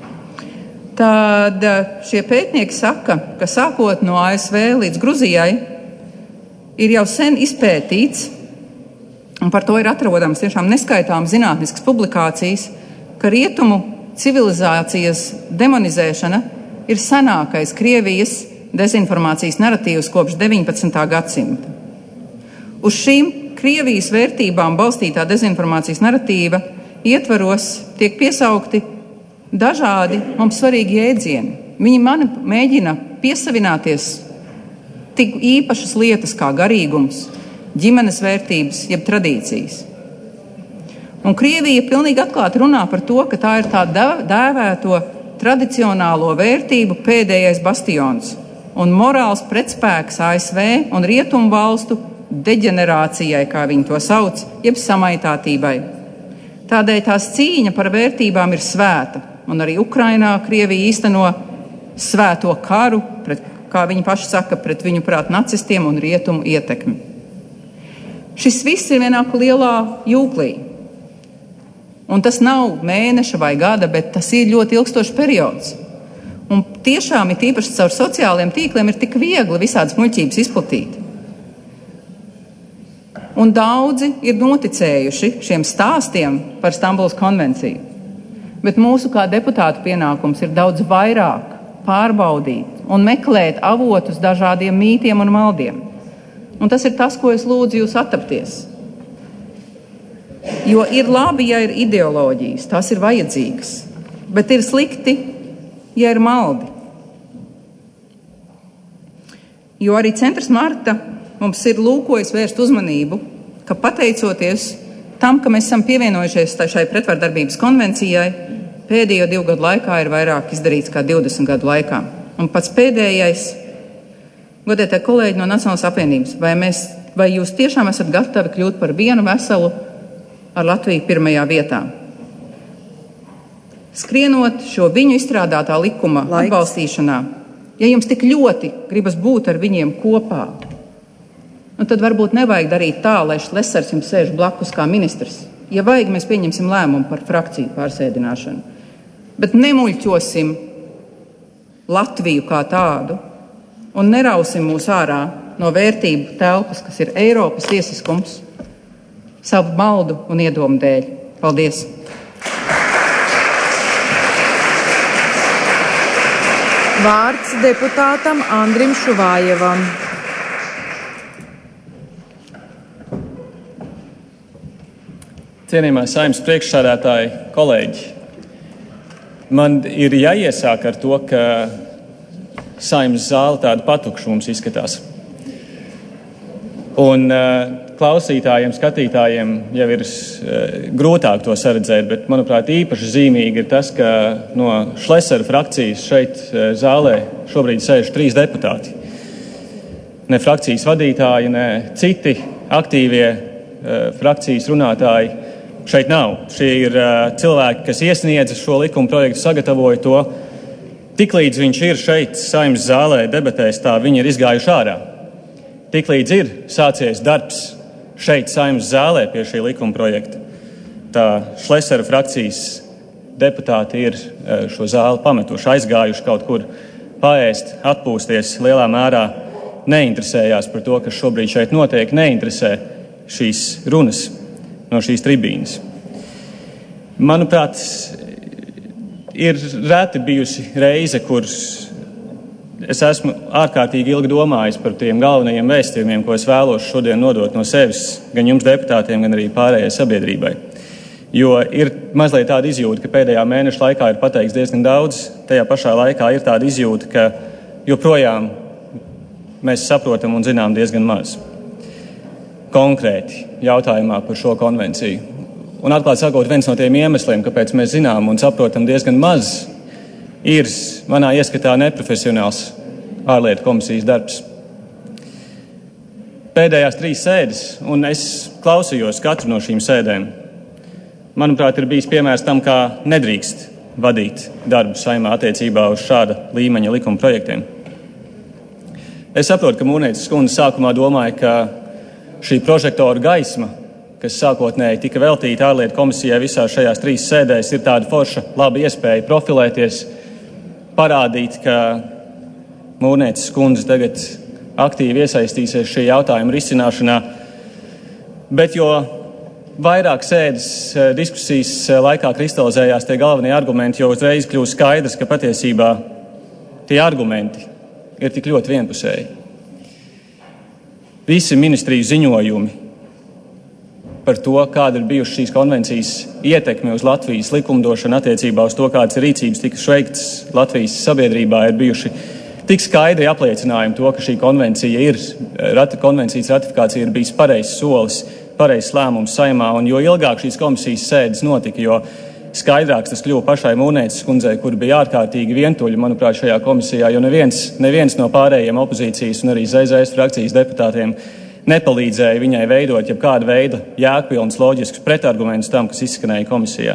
tad šie pētnieki saka, ka sākot no ASV līdz Gruzijai ir jau sen izpētīts, un par to ir atrodams tiešām neskaitām zinātniskas publikācijas, ka rietumu civilizācijas demonizēšana ir senākais Krievijas dezinformācijas naratīvs kopš 19. gadsimta. Uz šīm Krievijas vērtībām balstītā dezinformācijas naratīva ietvaros tiek piesaukti dažādi mums svarīgi jēdzieni. Viņi mēģina piesavināties tik īpašas lietas kā garīgums, ģimenes vērtības, jeb tradīcijas. Un Krievija pilnīgi atklāti runā par to, ka tā ir tā dēvēto tradicionālo vērtību pēdējais bastions un morāls pretspēks ASV un rietumu valstu deģenerācijai, kā viņi to sauc, jeb samaitātībai. Tādēļ tās cīņa par vērtībām ir svēta, un arī Ukrainā Krievija īsteno svēto karu, kā viņi paši saka, pret viņu prāt nacistiem un rietumu ietekmi. Šis viss ir vienā lielā jūklī. Un tas nav mēneša vai gada, bet tas ir ļoti ilgstošs periods. Un tiešām ir īpaši caur sociāliem tīkliem ir tik viegli visādas muļķības izplatīt. Un daudzi ir noticējuši šiem stāstiem par Stambulas konvenciju. Bet mūsu kā deputātu pienākums ir daudz vairāk pārbaudīt un meklēt avotus dažādiem mītiem un maldiem. Un tas ir tas, ko es lūdzu jūs attapties. Jo ir labi, ja ir ideoloģijas, tās ir vajadzīgas, bet ir slikti, ja ir maldi. Jo arī Centrs Marta mums ir lūkojis vērst uzmanību, ka pateicoties tam, ka mēs esam pievienojušies šai pretvardarbības konvencijai, pēdējo 2 gadu laikā ir vairāk izdarīts kā 20 gadu laikā. Un pats pēdējais, godētie kolēģi no Nacionālās apvienības, vai jūs tiešām esat gatavi kļūt par vienu veselu ar Latviju pirmajā vietā? Skrienot šo viņu izstrādātā likuma atbalstīšanā, ja jums tik ļoti gribas būt ar viņiem kopā, tad varbūt nevajag darīt tā, lai Šlesers jums sēž blakus kā ministrs. Ja vajag, mēs pieņemsim lēmumu par frakciju pārsēdināšanu. Bet nemuļķosim Latviju kā tādu un nerausim mūs ārā no vērtību telpas, kas ir Eiropas tiesiskums, savu maldu un iedomu dēļ. Paldies! Vārds deputātam Andrim Šuvājevam. Cienījamā Saeimas priekšsēdētāji, kolēģi, man ir jāiesāk ar to, ka Saeimas zāle tāda patukša mums izskatās. Un klausītājiem, skatītājiem jau ir grūtāk to saredzēt, bet, manuprāt, īpaši zīmīgi ir tas, ka no Šlesera frakcijas šeit zālē šobrīd sēž 3 deputāti. Ne frakcijas vadītāji, ne citi aktīvie frakcijas runātāji šeit nav. Šie ir cilvēki, kas iesniedza šo likuma projektu, sagatavoja to. Tiklīdz viņš ir šeit Saeimas zālē debatēs, tā viņi ir izgājuši ārā. Tiklīdz ir sācies darbs šeit Saeimas zālē pie šī likuma projekta, tā Šlesera frakcijas deputāti ir šo zāli pametuši, aizgājuši kaut kur paēst, atpūsties, lielā mērā neinteresējās par to, kas šobrīd šeit notiek, neinteresē šīs runas no šīs tribīnes. Manuprāt, ir reti bijusi reize, kur es esmu ārkārtīgi ilgi domājis par tiem galvenajiem vēstījumiem, ko es vēlos šodien nodot no sevis, gan jums deputātiem, gan arī pārējai sabiedrībai. Jo ir mazliet tāda izjūta, ka pēdējā mēneša laikā ir pateikts diezgan daudz, tajā pašā laikā ir tāda izjūta, ka joprojām mēs saprotam un zinām diezgan maz. Konkrēti jautājumā par šo konvenciju. Un atklāt sakot, viens no tiem iemesliem, kāpēc mēs zinām un saprotam diezgan maz, ir manā ieskatā neprofesionāls ārlietu komisijas darbs. Pēdējās 3 sēdes, un es klausījos katru no šīm sēdēm, manuprāt, ir bijis piemērs tam, kā nedrīkst vadīt darbu Saeimā attiecībā uz šāda līmeņa likuma projektiem. Es saprotu, ka Mūrnieces kundze sākumā domāja, ka šī prožektora gaisma, kas sākotnēji tika veltīta ārlietu komisijai visās šajās 3 sēdēs, ir tāda forša laba iespēja profilēties, parādīt, ka Mūrnieces kundze tagad aktīvi iesaistīsies šī jautājuma risināšanā, bet jo vairāk sēdes diskusijas laikā kristalizējās tie galvenie argumenti, jo uzreiz kļūst skaidrs, ka patiesībā tie argumenti ir tik ļoti vienpusēji. Visi ministriju ziņojumi par to, kāda ir bijuši šīs konvencijas ietekme uz Latvijas likumdošanu attiecībā uz to, kādas rīcības tika veiktas Latvijas sabiedrībā, ir bijuši tik skaidri apliecinājumi to, ka šī konvencijas ratifikācija ir bijis pareizs solis, pareizs lēmums Saeimā, un jo ilgāk šīs komisijas sēdes notika, jo skaidrāks tas kļuva pašai Mūrnieces kundzei, kur bija ārkārtīgi vientuļi, manuprāt, šajā komisijā, jo neviens no pārējiem opozīcijas un arī ZZS frakcijas deputātiem nepalīdzēja viņai veidot jebkāda veida jēgpilns loģisks pretargumentus tam, kas izskanēja komisijā.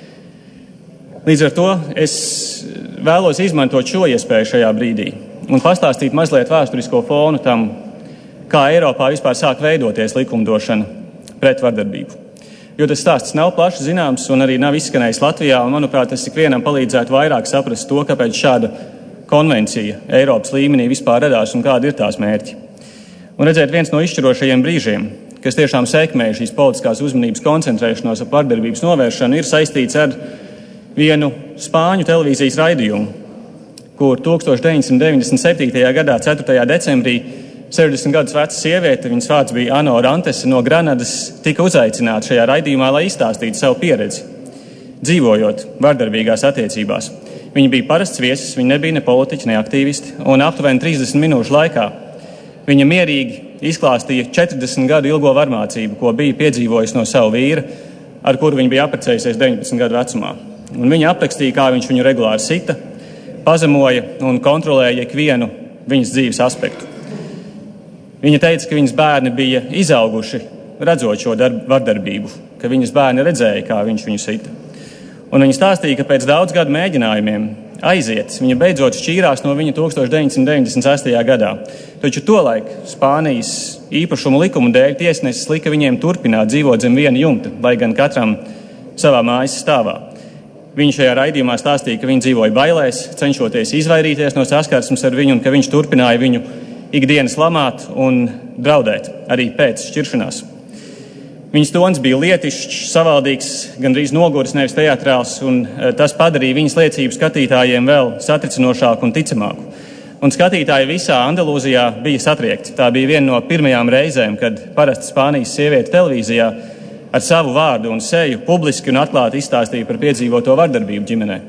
Līdz ar to es vēlos izmantot šo iespēju šajā brīdī un pastāstīt mazliet vēsturisko fonu tam, kā Eiropā vispār sāk veidoties likumdošana pret vardarbību. Jo tas stāsts nav plaši zināms un arī nav izskanējis Latvijā, un, manuprāt, tas ikvienam palīdzētu vairāk saprast to, kāpēc šāda konvencija Eiropas līmenī vispār radās un kādi ir tās mērķi. Un redzēt, viens no izšķirošajiem brīžiem, kas tiešām sekmēja šīs politiskās uzmanības koncentrēšanos ap vardarbības novēršanu, ir saistīts ar vienu spāņu televīzijas raidījumu, kur 1997. gadā 4. decembrī 60 gadus veca sieviete, viņas vārds bija Ano Rantese no Granadas, tika uzaicināta šajā raidījumā, lai izstāstītu savu pieredzi, dzīvojot vardarbīgās attiecībās. Viņa bija parasts viesis, viņa nebija ne politiķi, ne aktīvisti, un aptuveni 30 minūšu laikā viņa mierīgi izklāstīja 40 gadu ilgo varmācību, ko bija piedzīvojusi no savu vīra, ar kuru viņa bija apprecējusies 19 gadu vecumā. Un viņa aprakstīja, kā viņš viņu regulāri sita, pazemoja un kontrolēja ikvienu viņas dzīves aspektu. Viņa teica, ka viņas bērni bija izauguši, redzot šo vardarbību, ka viņas bērni redzēja, kā viņš viņu sita. Un viņa stāstīja, ka pēc daudz gadu mēģinājumiem aiziet, viņa beidzot šķīrās no viņa 1998. gadā. Taču tolaik Spānijas īpašumu likumu dēļ tiesnesis lika viņiem turpināt dzīvot zem viena jumta, lai gan katram savā mājas stāvā. Viņa šajā raidījumā stāstīja, ka viņa dzīvoja bailēs, cenšoties izvairīties no saskarsmes ar viņu, un ka viņš turpināja viņu ikdienas lamāt un draudēt arī pēc šķiršanās. Viņas tons bija lietišķs, savaldīgs, gandrīz noguris, nevis teatrāls, un tas padarīja viņas liecību skatītājiem vēl satricinošāku un ticamāku. Un skatītāji visā Andalūzijā bija satriekti. Tā bija viena no pirmajām reizēm, kad parasti Spānijas sieviete televīzijā ar savu vārdu un seju publiski un atklāti izstāstīja par piedzīvoto vardarbību ģimenē.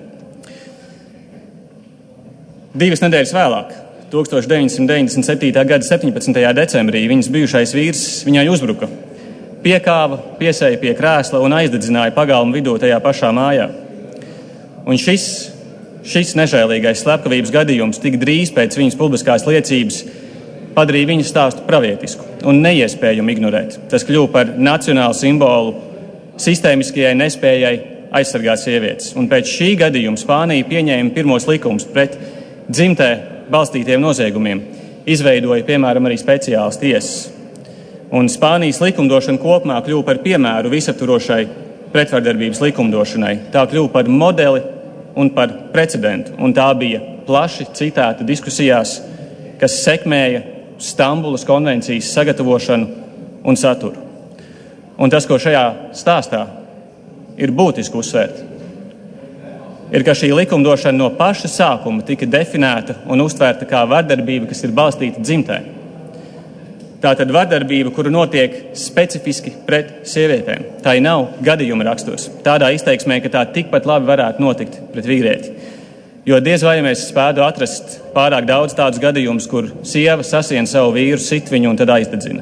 2 nedēļas vēlāk, 1997. gada 17. decembrī, viņas bijušais vīrs viņai uzbruka. Piekāva, piesēja pie krēsla un aizdedzināja pagalmu vidū tajā pašā mājā. Un šis nežēlīgais slepkavības gadījums tik drīz pēc viņas publiskās liecības padarīja viņas stāstu pravietisku un neiespējumu ignorēt. Tas kļuva par nacionālu simbolu sistēmiskajai nespējai aizsargāt sievietes. Un pēc šī gadījuma Spānija pieņēma pirmos likumus pret dzimtē balstītiem noziegumiem, izveidoja, piemēram, arī speciālas tiesas. Un Spānijas likumdošana kopumā kļuva par piemēru visaptvarošai pretvardarbības likumdošanai. Tā kļuva par modeli un par precedentu, un tā bija plaši citēta diskusijās, kas sekmēja Stambulas konvencijas sagatavošanu un saturu. Un tas, ko šajā stāstā ir būtiski uzsvērt, ir, ka šī likumdošana no paša sākuma tika definēta un uztvērta kā vardarbība, kas ir balstīta dzimtē. Tātad vardarbība, kura notiek specifiski pret sievietēm. Tā nav gadījuma raksturs. Tādā izteiksmē, ka tā tikpat labi varētu notikt pret vīrieti. Jo diez vai mēs spētu atrast pārāk daudz tādus gadījumus, kur sieva sasien savu vīru, sit viņu un tad aizdedzina.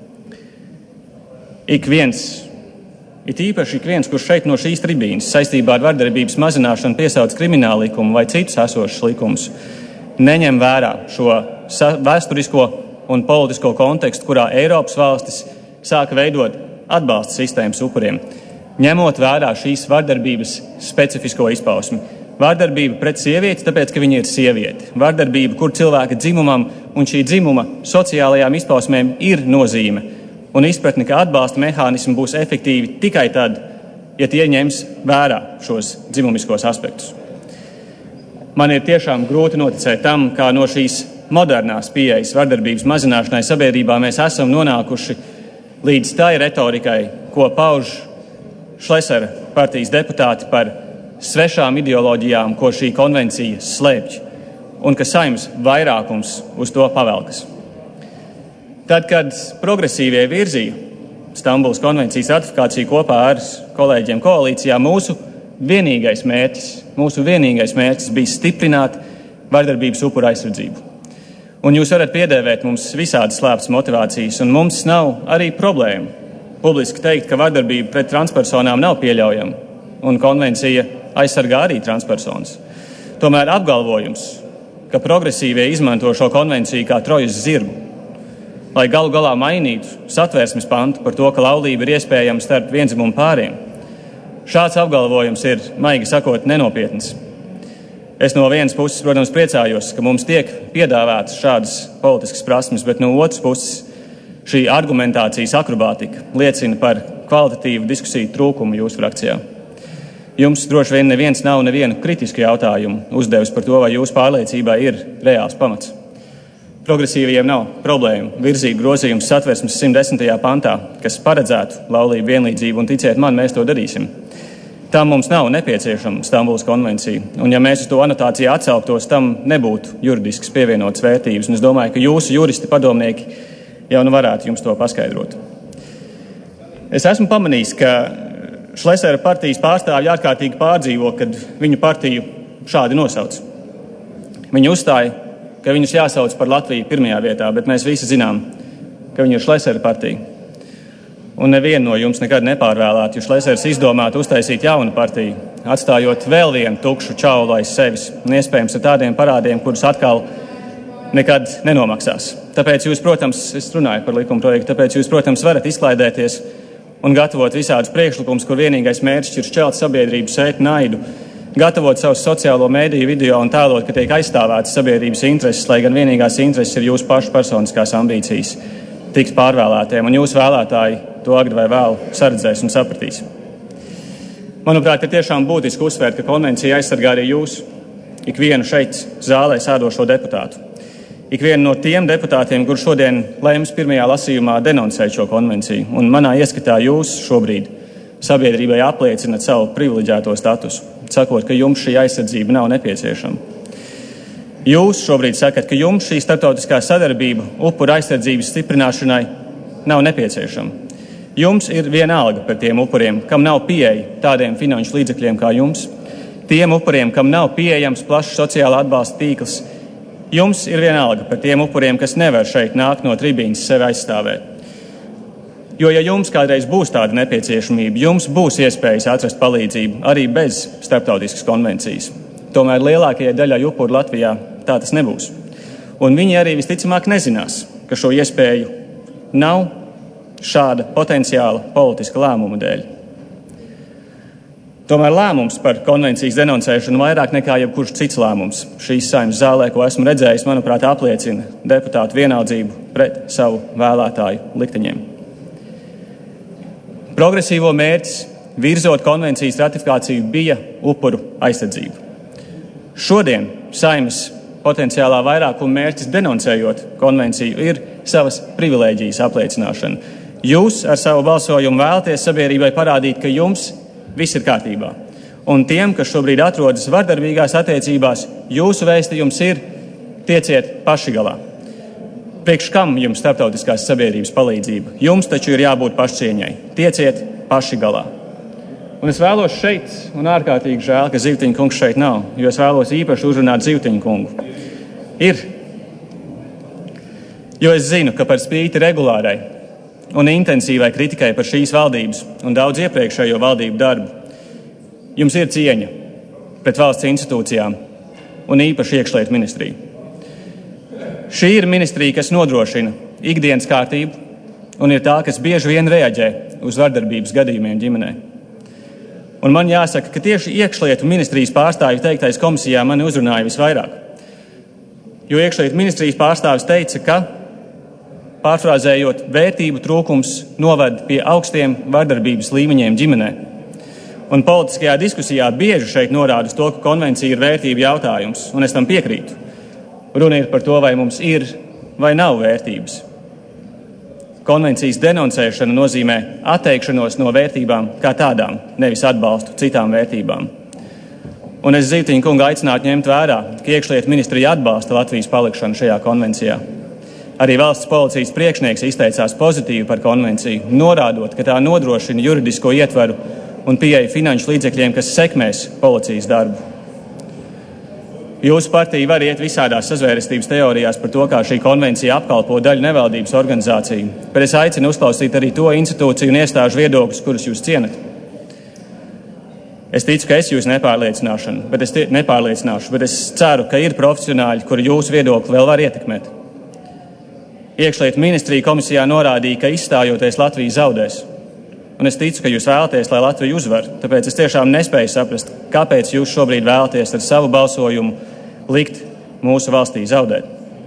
Ik viens, kurš šeit no šīs tribīnes saistībā ar vardarbības mazināšanu piesauc krimināla likumu vai citus esošus likumus, neņem vērā šo vēsturisko un politisko kontekstu, kurā Eiropas valstis sāka veidot atbalsta sistēmas upuriem, ņemot vērā šīs vardarbības specifisko izpausmi. Vardarbība pret sievieti, tāpēc, ka viņa ir sieviete. Vardarbība, kur cilvēka dzimumam un šī dzimuma sociālajām izpausmēm ir nozīme. Un izpratni, ka atbalsta mehānismi būs efektīvi tikai tad, ja tie ņems vērā šos dzimumiskos aspektus. Man ir tiešām grūti noticēt tam, kā no šīs modernās pieejas vardarbības mazināšanai sabiedrībā mēs esam nonākuši līdz tai retorikai, ko pauž Šlesera partijas deputāti par svešām ideoloģijām, ko šī konvencija slēpj, un ka Saeimas vairākums uz to pavelkas. Tad, kad progresīvie virzīja Stambulas konvencijas ratifikāciju kopā ar kolēģiem koalīcijā, mūsu vienīgais mērķis bija stiprināt vardarbības upura aizsardzību. Un jūs varat piedēvēt mums visādas slēptas motivācijas, un mums nav arī problēma publiski teikt, ka vardarbība pret transpersonām nav pieļaujama, un konvencija aizsargā arī transpersonas. Tomēr apgalvojums, ka progresīvie izmanto šo konvenciju kā trojas zirgu, lai galu galā mainītu satvērsmes pantu par to, ka laulība ir iespējama starp viendzimumu pāriem, šāds apgalvojums ir, maigi sakot, nenopietns. Es no vienas puses, protams, priecājos, ka mums tiek piedāvātas šādas politiskas prasmes, bet no otras puses šī argumentācijas akrobātika liecina par kvalitatīvu diskusiju trūkumu jūsu frakcijā. Jums droši vien neviens nav nevienu kritisku jautājumu uzdevis par to, vai jūsu pārliecībā ir reāls pamats. Progresīvajiem nav problēma virzīt grozījumus Satversmes 110. pantā, kas paredzētu laulību vienlīdzību, un ticiet man, mēs to darīsim. Tam mums nav nepieciešama Stambulas konvencija, un ja mēs uz to anotāciju atsauktos, tam nebūtu juridiskas pievienotas vērtības, un es domāju, ka jūsu juristi padomnieki jau nu varētu jums to paskaidrot. Es esmu pamanījis, ka Šlesera partijas pārstāvji ārkārtīgi pārdzīvo, kad viņu partiju šādi nosauc. Viņi uzstāja, ka viņus jāsauc par Latviju pirmajā vietā, bet mēs visi zinām, ka viņi ir Šlesera partija. Un nevienu no jums nekad nepārvēlētu, jo Šlesers izdomātu uztaisīt jaunu partiju, atstājot vēl vienu tukšu čaulu aiz sevis, un iespējams ar tādiem parādiem, kurus atkal nekad nenomaksās. Tāpēc jūs, protams, es runāju par likuma projektu, tāpēc jūs, protams, varat izklaidēties un gatavot visādus priekšlikumus, kur vienīgais mērķis ir šķelt sabiedrību, sēt naidu, gatavot savus sociālo mēdīju video un tēlot, ka tiek aizstāvētas sabiedrības intereses, lai gan vienīgās intereses ir jūsu pašu personiskās ambīcijas tiks pārvēlētiem, un jūsu vēlētāji to agri vai vēl saredzēs un sapratīs. Manuprāt, ir tiešām būtiski uzsvērt, ka konvencija aizsargā arī jūs, ikvienu šeit zālē sēdošo deputātu. ikvienu no tiem deputātiem, kur šodien lēms pirmajā lasījumā denoncēt šo konvenciju. Un manā ieskatā jūs šobrīd sabiedrībai apliecinat savu privileģēto statusu, sakot, ka jums šī aizsardzība nav nepieciešama. Jūs šobrīd sakat, ka jums šī starptautiskā sadarbība upura aizsardzības stiprināšanai nav nepieciešama. Jums ir vienalga par tiem upuriem, kam nav pieeja tādiem finanšu līdzekļiem kā jums, tiem upuriem, kam nav pieejams plašs sociāla atbalsta tīkls. Jums ir vienalga par tiem upuriem, kas nevar šeit nākt no tribīnas sevi aizstāvēt. Jo, ja jums kādreiz būs tāda nepieciešamība, jums būs iespējas atrast palīdzību arī bez starptautiskas konvencijas. Tomēr lielākajai daļai upuru Latvijā tā tas nebūs. Un viņi arī visticamāk nezinās, ka šo iespēju nav šāda potenciāla politiska lēmuma dēļ. Tomēr lēmums par konvencijas denoncēšanu vairāk nekā jebkurš cits lēmums šīs Saeimas zālē, ko esmu redzējis, manuprāt, apliecina deputātu vienaldzību pret savu vēlētāju likteņiem. Progresīvo mērķis virzot konvencijas ratifikāciju bija upuru aizsardzība. Šodien Saeimas potenciālā vairākuma mērķis denoncējot konvenciju ir savas privilēģijas apliecināšana. Jūs ar savu balsojumu vēlaties sabiedrībai parādīt, ka jums viss ir kārtībā. Un tiem, kas šobrīd atrodas vardarbīgās attiecībās, jūsu vēstījums ir tieciet paši galā. Priekš kam jums starptautiskās sabiedrības palīdzība? Jums taču ir jābūt pašcieņai. Tieciet paši galā. Un es vēlos šeit, un ārkārtīgi žēl, ka Zivtiņa kungs šeit nav, jo es vēlos īpaši uzrunāt Zivtiņa kungu. Jo es zinu, ka par spīti regulārai un intensīvai kritikai par šīs valdības un daudz iepriekšējo valdību darbu, jums ir cieņa pret valsts institūcijām un īpaši iekšlietu ministriju. Šī ir ministrija, kas nodrošina ikdienas kārtību un ir tā, kas bieži vien reaģē uz vardarbības gadījumiem ģimenē. Un man jāsaka, ka tieši iekšlietu ministrijas pārstāvju teiktais komisijā mani uzrunāja visvairāk. Jo iekšlietu ministrijas pārstāvis teica, ka, pārfrāzējot, vērtību trūkums noved pie augstiem vardarbības līmeņiem ģimenē. Un politiskajā diskusijā bieži šeit norāda uz to, ka konvencija ir vērtību jautājums, un es tam piekrītu. Runa ir par to, vai mums ir vai nav vērtības. Konvencijas denoncēšana nozīmē atteikšanos no vērtībām kā tādām, nevis atbalstu citām vērtībām. Un es Zivtiņa kungu aicinātu ņemt vērā, ka iekšlietu ministrija atbalsta Latvijas palikšanu šajā konvencijā. Arī valsts policijas priekšnieks izteicās pozitīvi par konvenciju, norādot, ka tā nodrošina juridisko ietveru un pieeja finanšu līdzekļiem, kas sekmēs policijas darbu. Jūsu partija var iet visādās sazvērestības teorijās par to, kā šī konvencija apkalpo daļu nevaldības organizāciju, bet es aicinu uzklausīt arī to institūciju un iestāžu viedokļus, kurus jūs cienat. Es ticu, ka es jūs nepārliecināšu, bet es ceru, ka ir profesionāļi, kuri jūsu viedokli vēl var ietekmēt. Iekšlietu ministrija komisijā norādīja, ka izstājoties Latvija zaudēs. Un es ticu, ka jūs vēlaties, lai Latvija uzvar, tāpēc es tiešām nespēju saprast, kāpēc jūs šobrīd vēlaties ar savu balsojumu likt mūsu valstī zaudēt.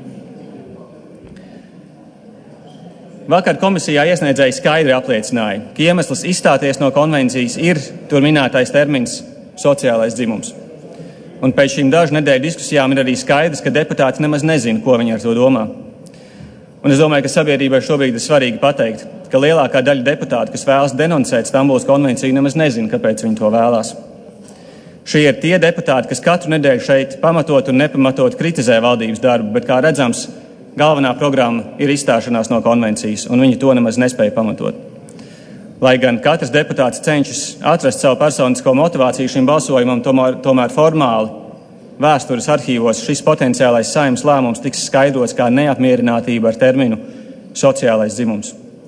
Vakar komisijā iesniedzēji skaidri apliecināja, ka iemesls izstāties no konvencijas ir tur minētais termins sociālais dzimums. Un pēc šīm dažu nedēļu diskusijām ir arī skaidrs, ka deputāti nemaz nezina, ko viņi ar to domā. Un es domāju, ka sabiedrībai šobrīd ir svarīgi pateikt, ka lielākā daļa deputātu, kas vēlas denoncēt Stambulas konvenciju, nemaz nezina, kāpēc viņi to vēlās. Šie ir tie deputāti, kas katru nedēļu šeit pamatot un nepamatot kritizē valdības darbu, bet, kā redzams, galvenā programma ir izstāšanās no konvencijas, un viņi to nemaz nespēja pamatot. Lai gan katrs deputāts cenšas atrast savu personisko motivāciju šim balsojumam, tomēr formāli vēstures arhīvos šis potenciālais Saeimas lēmums tiks skaidrots kā neapmierinātība ar terminu sociālais dzimums.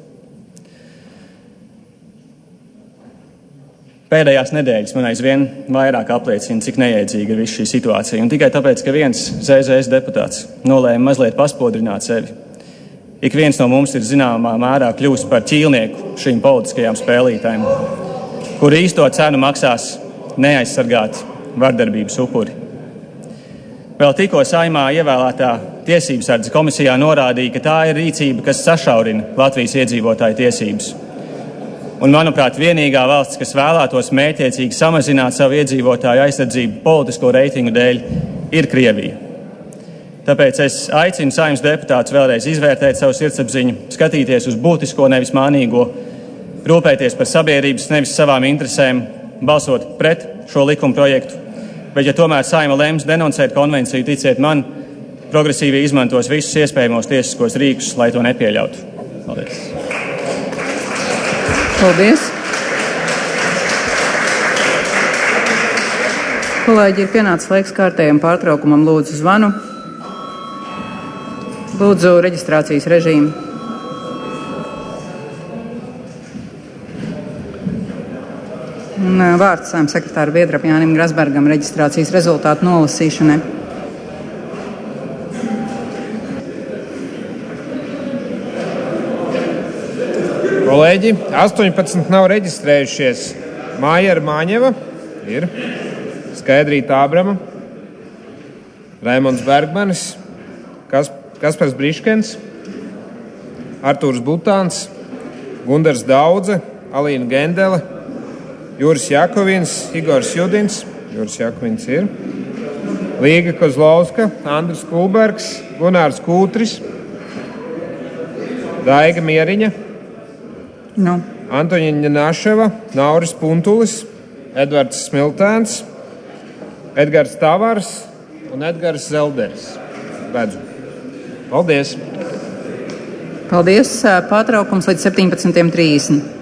Pēdējās nedēļas man aizvien vairāk apliecina, cik neiedzīga ir viss šī situācija. Un tikai tāpēc, ka viens ZZS deputāts nolēma mazliet paspodrināt sevi. Ik viens no mums ir zināmā mērā kļūst par ķīlnieku šīm politiskajām spēlītājiem, kur īsto cenu maksās neaizsargāti vardarbības upuri. Vēl tikko Saeimā ievēlētā tiesībsardze komisijā norādīja, ka tā ir rīcība, kas sašaurina Latvijas iedzīvotāju tiesības. Un, manuprāt, vienīgā valsts, kas vēlētos mērķiecīgi samazināt savu iedzīvotāju aizsardzību politisko reitingu dēļ, ir Krievija. Tāpēc es aicinu Saeimas deputātus vēlreiz izvērtēt savu sirdsapziņu, skatīties uz būtisko, nevis mānīgo, rūpēties par sabiedrības, nevis savām interesēm, balsot pret šo likuma projektu. Bet, ja tomēr Saeima lems denoncēt konvenciju, ticiet man, progresīvi izmantos visus iespējamos tiesiskos rīkus, lai to nepieļautu. Paldies! Paldies! Kolēģi, ir pienācis laiks kārtējam pārtraukumam. Lūdzu zvanu. Lūdzu reģistrācijas režīmu. Un vārds Saeimas sekretāra Viedrapa Jānim Grasbergam reģistrācijas rezultātu nolasīšanai. Kolēģi, 18 nav reģistrējušies. Māja Māņeva ir. Skaidrīta Ābrama, Raimonds Bergmanis, Kaspars Briškens, Artūrs Butāns, Gundars Daudze, Alīna Gendele, Juris Jakovins, Igors Judins, Juris Jakovins ir, Līga Kozlovska, Andris Kulbergs, Gunārs Kūtris, Daiga Mieriņa, Antoņiņa Naševa, Nauris Puntulis, Edvards Smiltēns, Edgars Tavars un Edgars Zelders. Redzu. Paldies! Paldies! Pārtraukums līdz 17:30.